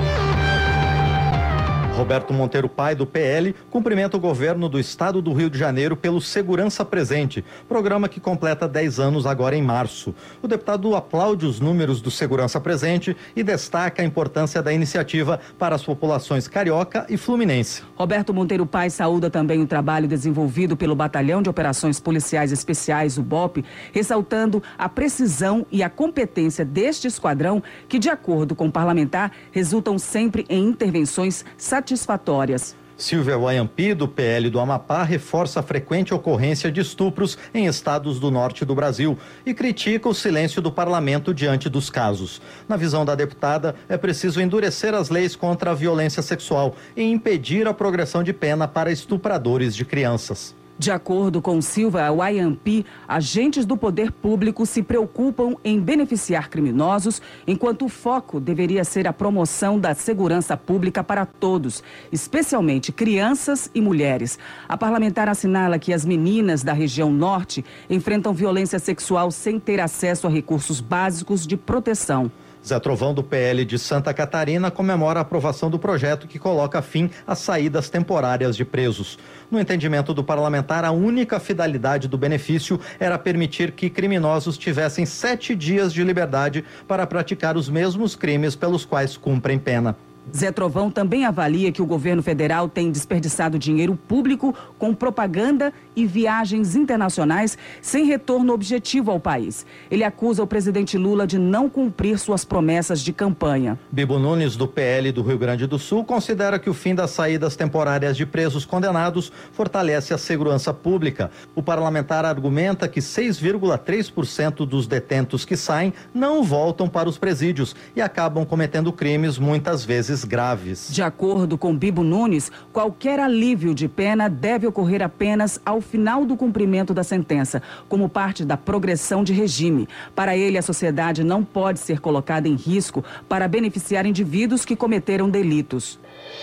Roberto Monteiro Pai, do P L, cumprimenta o governo do estado do Rio de Janeiro pelo Segurança Presente, programa que completa dez anos agora em março. O deputado aplaude os números do Segurança Presente e destaca a importância da iniciativa para as populações carioca e fluminense. Roberto Monteiro Pai saúda também o trabalho desenvolvido pelo Batalhão de Operações Policiais Especiais, o B O P, ressaltando a precisão e a competência deste esquadrão que, de acordo com o parlamentar, resultam sempre em intervenções satisfatórias. satisfatórias. Silvia Wayampi, do P L do Amapá, reforça a frequente ocorrência de estupros em estados do norte do Brasil e critica o silêncio do parlamento diante dos casos. Na visão da deputada, é preciso endurecer as leis contra a violência sexual e impedir a progressão de pena para estupradores de crianças. De acordo com Silva Wayampi, agentes do poder público se preocupam em beneficiar criminosos, enquanto o foco deveria ser a promoção da segurança pública para todos, especialmente crianças e mulheres. A parlamentar assinala que as meninas da região norte enfrentam violência sexual sem ter acesso a recursos básicos de proteção. Zé Trovão, do P L de Santa Catarina, comemora a aprovação do projeto que coloca fim às saídas temporárias de presos. No entendimento do parlamentar, a única finalidade do benefício era permitir que criminosos tivessem sete dias de liberdade para praticar os mesmos crimes pelos quais cumprem pena. Zé Trovão também avalia que o governo federal tem desperdiçado dinheiro público com propaganda e viagens internacionais sem retorno objetivo ao país. Ele acusa o presidente Lula de não cumprir suas promessas de campanha. Bibo Nunes, do P L do Rio Grande do Sul, considera que o fim das saídas temporárias de presos condenados fortalece a segurança pública. O parlamentar argumenta que seis vírgula três por cento dos detentos que saem não voltam para os presídios e acabam cometendo crimes muitas vezes graves. De acordo com Bibo Nunes, qualquer alívio de pena deve ocorrer apenas ao final do cumprimento da sentença, como parte da progressão de regime. Para ele, a sociedade não pode ser colocada em risco para beneficiar indivíduos que cometeram delitos.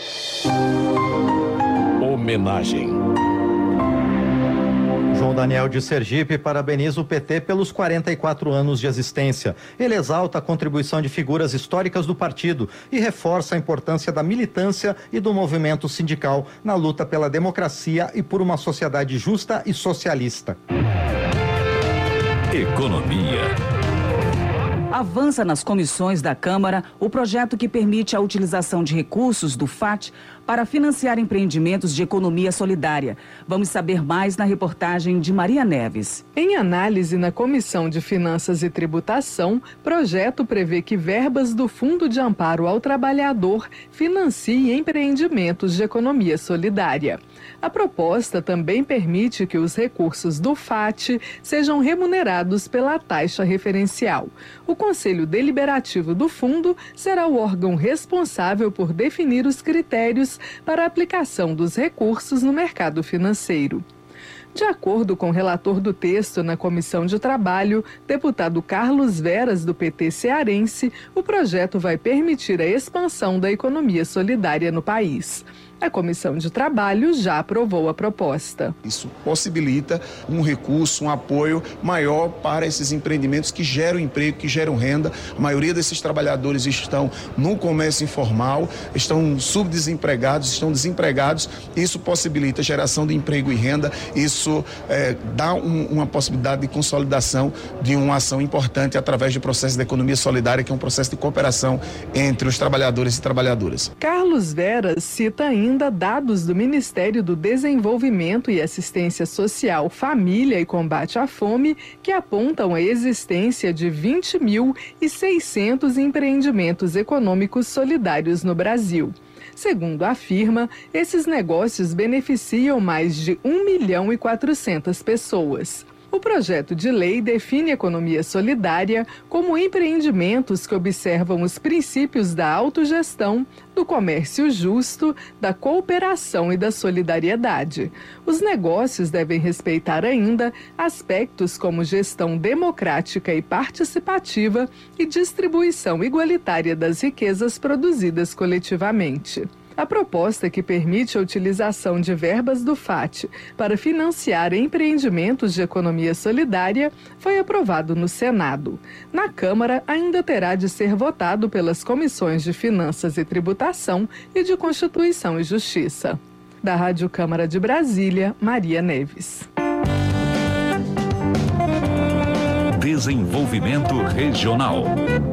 Homenagem. João Daniel de Sergipe parabeniza o P T pelos quarenta e quatro anos de existência. Ele exalta a contribuição de figuras históricas do partido e reforça a importância da militância e do movimento sindical na luta pela democracia e por uma sociedade justa e socialista. Economia. Avança nas comissões da Câmara o projeto que permite a utilização de recursos do F A T para financiar empreendimentos de economia solidária. Vamos saber mais na reportagem de Maria Neves. Em análise na Comissão de Finanças e Tributação, projeto prevê que verbas do Fundo de Amparo ao Trabalhador financiem empreendimentos de economia solidária. A proposta também permite que os recursos do F A T sejam remunerados pela taxa referencial. O Conselho Deliberativo do Fundo será o órgão responsável por definir os critérios para a aplicação dos recursos no mercado financeiro. De acordo com o relator do texto na Comissão de Trabalho, deputado Carlos Veras, do P T cearense, o projeto vai permitir a expansão da economia solidária no país. A Comissão de Trabalho já aprovou a proposta. Isso possibilita um recurso, um apoio maior para esses empreendimentos que geram emprego, que geram renda. A maioria desses trabalhadores estão no comércio informal, estão subdesempregados, estão desempregados. Isso possibilita a geração de emprego e renda. Isso é, dá um, uma possibilidade de consolidação de uma ação importante através do processo da economia solidária, que é um processo de cooperação entre os trabalhadores e trabalhadoras. Carlos Veras cita ainda Ainda dados do Ministério do Desenvolvimento e Assistência Social, Família e Combate à Fome, que apontam a existência de vinte mil e seiscentos empreendimentos econômicos solidários no Brasil. Segundo a firma, esses negócios beneficiam mais de um milhão e quatrocentas pessoas. O projeto de lei define economia solidária como empreendimentos que observam os princípios da autogestão, do comércio justo, da cooperação e da solidariedade. Os negócios devem respeitar ainda aspectos como gestão democrática e participativa e distribuição igualitária das riquezas produzidas coletivamente. A proposta, que permite a utilização de verbas do F A T para financiar empreendimentos de economia solidária, foi aprovado no Senado. Na Câmara, ainda terá de ser votado pelas comissões de Finanças e Tributação e de Constituição e Justiça. Da Rádio Câmara de Brasília, Maria Neves. Desenvolvimento Regional.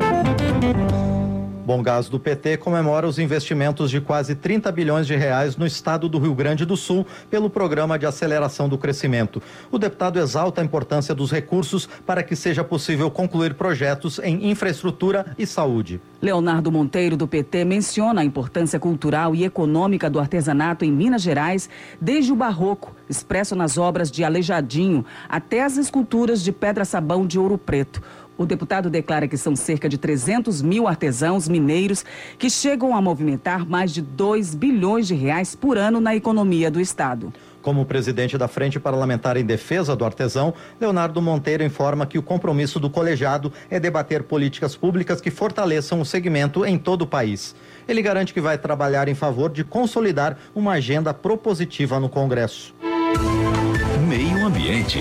Bom Gás do P T comemora os investimentos de quase trinta bilhões de reais no estado do Rio Grande do Sul pelo Programa de Aceleração do Crescimento. O deputado exalta a importância dos recursos para que seja possível concluir projetos em infraestrutura e saúde. Leonardo Monteiro, do P T, menciona a importância cultural e econômica do artesanato em Minas Gerais, desde o barroco, expresso nas obras de Aleijadinho, até as esculturas de pedra-sabão de Ouro Preto. O deputado declara que são cerca de trezentos mil artesãos mineiros que chegam a movimentar mais de dois bilhões de reais por ano na economia do estado. Como presidente da Frente Parlamentar em Defesa do Artesão, Leonardo Monteiro informa que o compromisso do colegiado é debater políticas públicas que fortaleçam o segmento em todo o país. Ele garante que vai trabalhar em favor de consolidar uma agenda propositiva no Congresso. Meio Ambiente.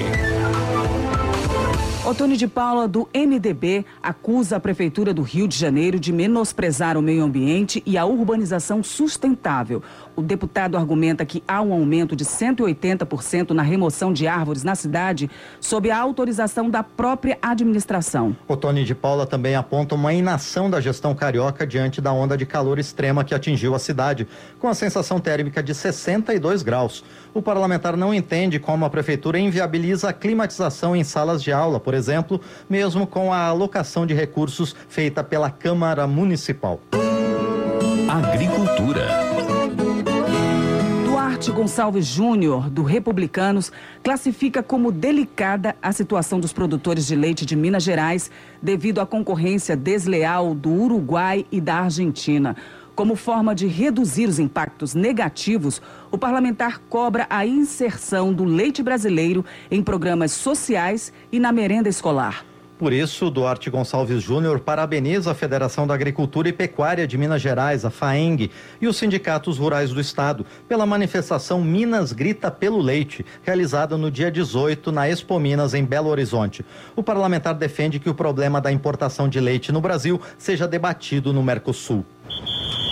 Otônio de Paula, do M D B, acusa a Prefeitura do Rio de Janeiro de menosprezar o meio ambiente e a urbanização sustentável. O deputado argumenta que há um aumento de cento e oitenta por cento na remoção de árvores na cidade sob a autorização da própria administração. Otônio de Paula também aponta uma inação da gestão carioca diante da onda de calor extrema que atingiu a cidade, com a sensação térmica de sessenta e dois graus. O parlamentar não entende como a Prefeitura inviabiliza a climatização em salas de aula, por exemplo, mesmo com a alocação de recursos feita pela Câmara Municipal. Agricultura. Duarte Gonçalves Júnior, do Republicanos, classifica como delicada a situação dos produtores de leite de Minas Gerais devido à concorrência desleal do Uruguai e da Argentina. Como forma de reduzir os impactos negativos, o parlamentar cobra a inserção do leite brasileiro em programas sociais e na merenda escolar. Por isso, Duarte Gonçalves Júnior parabeniza a Federação da Agricultura e Pecuária de Minas Gerais, a FAENG, e os sindicatos rurais do estado, pela manifestação Minas Grita pelo Leite, realizada no dia dezoito na Expo Minas, em Belo Horizonte. O parlamentar defende que o problema da importação de leite no Brasil seja debatido no Mercosul.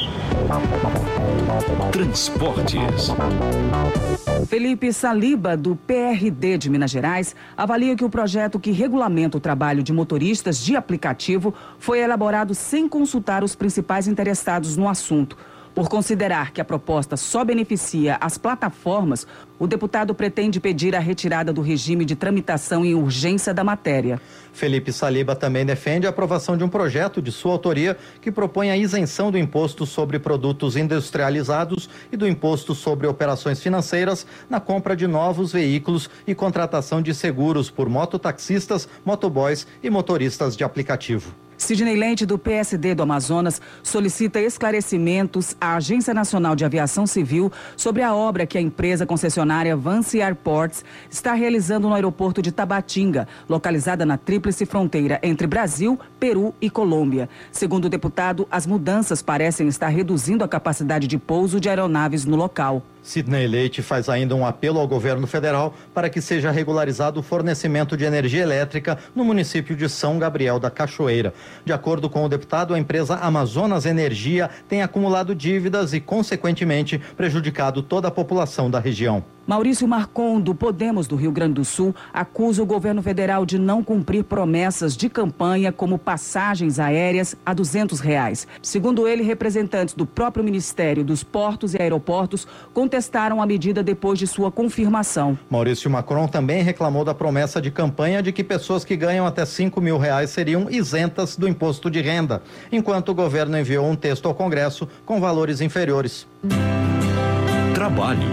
Transportes. Felipe Saliba, do P R D de Minas Gerais, avalia que o projeto que regulamenta o trabalho de motoristas de aplicativo foi elaborado sem consultar os principais interessados no assunto. Por considerar que a proposta só beneficia as plataformas, o deputado pretende pedir a retirada do regime de tramitação em urgência da matéria. Felipe Saliba também defende a aprovação de um projeto de sua autoria que propõe a isenção do imposto sobre produtos industrializados e do imposto sobre operações financeiras na compra de novos veículos e contratação de seguros por mototaxistas, motoboys e motoristas de aplicativo. Sidney Lente, do P S D do Amazonas, solicita esclarecimentos à Agência Nacional de Aviação Civil sobre a obra que a empresa concessionária Vinci Airports está realizando no aeroporto de Tabatinga, localizada na tríplice fronteira entre Brasil, Peru e Colômbia. Segundo o deputado, as mudanças parecem estar reduzindo a capacidade de pouso de aeronaves no local. Sidney Leite faz ainda um apelo ao governo federal para que seja regularizado o fornecimento de energia elétrica no município de São Gabriel da Cachoeira. De acordo com o deputado, a empresa Amazonas Energia tem acumulado dívidas e, consequentemente, prejudicado toda a população da região. Maurício Marcon, do Podemos do Rio Grande do Sul, acusa o governo federal de não cumprir promessas de campanha como passagens aéreas a duzentos reais. Segundo ele, representantes do próprio Ministério dos Portos e Aeroportos contestaram a medida depois de sua confirmação. Maurício Macron também reclamou da promessa de campanha de que pessoas que ganham até cinco mil reais seriam isentas do imposto de renda, enquanto o governo enviou um texto ao Congresso com valores inferiores. Trabalho.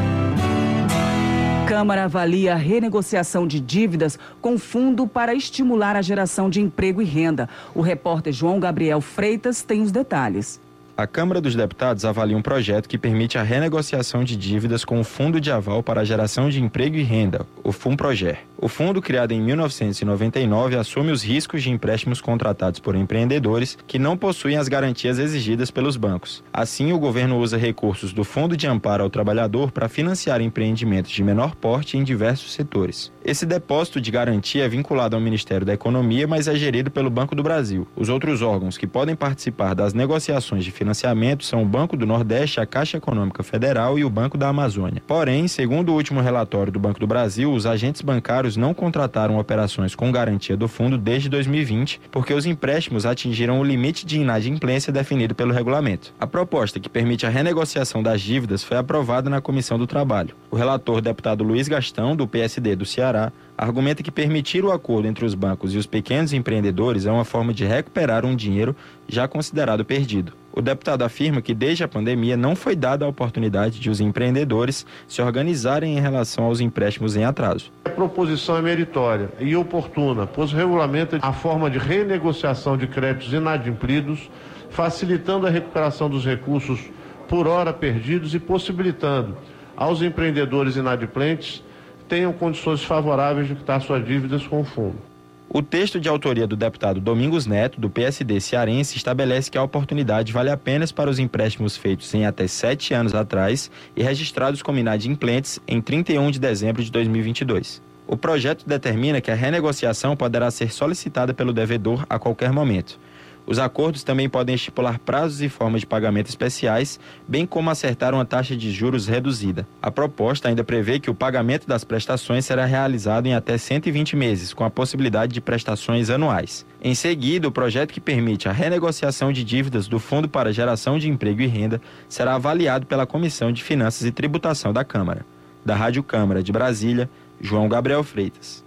Câmara avalia a renegociação de dívidas com fundo para estimular a geração de emprego e renda. O repórter João Gabriel Freitas tem os detalhes. A Câmara dos Deputados avalia um projeto que permite a renegociação de dívidas com o Fundo de Aval para a Geração de Emprego e Renda, o FUNPROGER. O fundo, criado em mil novecentos e noventa e nove, assume os riscos de empréstimos contratados por empreendedores que não possuem as garantias exigidas pelos bancos. Assim, o governo usa recursos do Fundo de Amparo ao Trabalhador para financiar empreendimentos de menor porte em diversos setores. Esse depósito de garantia é vinculado ao Ministério da Economia, mas é gerido pelo Banco do Brasil. Os outros órgãos que podem participar das negociações de financiamento são o Banco do Nordeste, a Caixa Econômica Federal e o Banco da Amazônia. Porém, segundo o último relatório do Banco do Brasil, os agentes bancários não contrataram operações com garantia do fundo desde dois mil e vinte, porque os empréstimos atingiram o limite de inadimplência definido pelo regulamento. A proposta que permite a renegociação das dívidas foi aprovada na Comissão do Trabalho. O relator, deputado Luiz Gastão, do P S D do Ceará, argumenta que permitir o acordo entre os bancos e os pequenos empreendedores é uma forma de recuperar um dinheiro já considerado perdido. O deputado afirma que desde a pandemia não foi dada a oportunidade de os empreendedores se organizarem em relação aos empréstimos em atraso. A proposição é meritória e oportuna, pois regulamenta a forma de renegociação de créditos inadimplidos, facilitando a recuperação dos recursos por hora perdidos e possibilitando aos empreendedores inadimplentes tenham condições favoráveis de quitar suas dívidas com o fundo. O texto de autoria do deputado Domingos Neto, do P S D cearense, estabelece que a oportunidade vale apenas para os empréstimos feitos em até sete anos atrás e registrados como inadimplentes em trinta e um de dezembro de dois mil e vinte e dois. O projeto determina que a renegociação poderá ser solicitada pelo devedor a qualquer momento. Os acordos também podem estipular prazos e formas de pagamento especiais, bem como acertar uma taxa de juros reduzida. A proposta ainda prevê que o pagamento das prestações será realizado em até cento e vinte meses, com a possibilidade de prestações anuais. Em seguida, o projeto que permite a renegociação de dívidas do Fundo para Geração de Emprego e Renda será avaliado pela Comissão de Finanças e Tributação da Câmara. Da Rádio Câmara de Brasília, João Gabriel Freitas.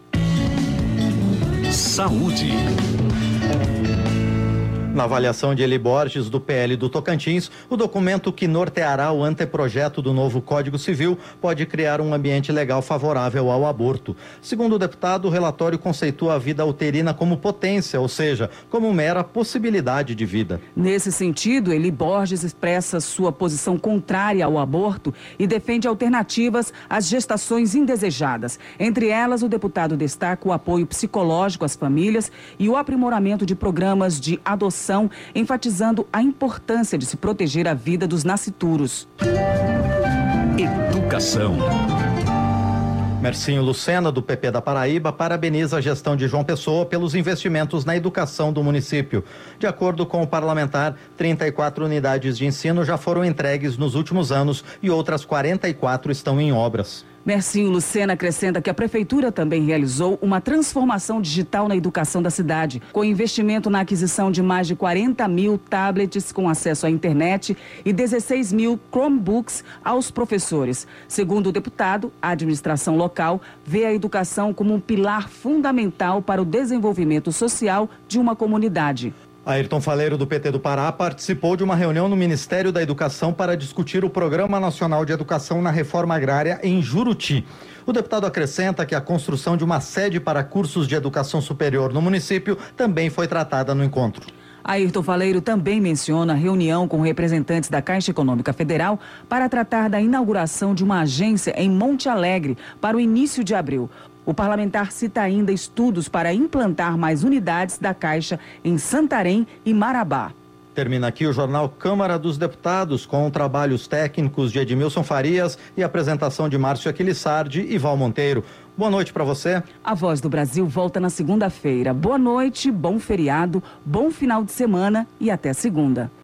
Saúde. Na avaliação de Eli Borges, do P L do Tocantins, o documento que norteará o anteprojeto do novo Código Civil pode criar um ambiente legal favorável ao aborto. Segundo o deputado, o relatório conceitua a vida uterina como potência, ou seja, como mera possibilidade de vida. Nesse sentido, Eli Borges expressa sua posição contrária ao aborto e defende alternativas às gestações indesejadas. Entre elas, o deputado destaca o apoio psicológico às famílias e o aprimoramento de programas de adoção, enfatizando a importância de se proteger a vida dos nascituros. Educação. Mercinho Lucena, do P P da Paraíba, parabeniza a gestão de João Pessoa pelos investimentos na educação do município. De acordo com o parlamentar, trinta e quatro unidades de ensino já foram entregues nos últimos anos e outras quarenta e quatro estão em obras. Mercinho Lucena acrescenta que a prefeitura também realizou uma transformação digital na educação da cidade, com investimento na aquisição de mais de quarenta mil tablets com acesso à internet e dezesseis mil Chromebooks aos professores. Segundo o deputado, a administração local vê a educação como um pilar fundamental para o desenvolvimento social de uma comunidade. Ayrton Faleiro, do P T do Pará, participou de uma reunião no Ministério da Educação para discutir o Programa Nacional de Educação na Reforma Agrária em Juruti. O deputado acrescenta que a construção de uma sede para cursos de educação superior no município também foi tratada no encontro. Ayrton Faleiro também menciona a reunião com representantes da Caixa Econômica Federal para tratar da inauguração de uma agência em Monte Alegre para o início de abril. O parlamentar cita ainda estudos para implantar mais unidades da Caixa em Santarém e Marabá. Termina aqui o jornal Câmara dos Deputados, com trabalhos técnicos de Edmilson Farias e apresentação de Márcio Aquilissardi e Val Monteiro. Boa noite para você. A Voz do Brasil volta na segunda-feira. Boa noite, bom feriado, bom final de semana e até segunda.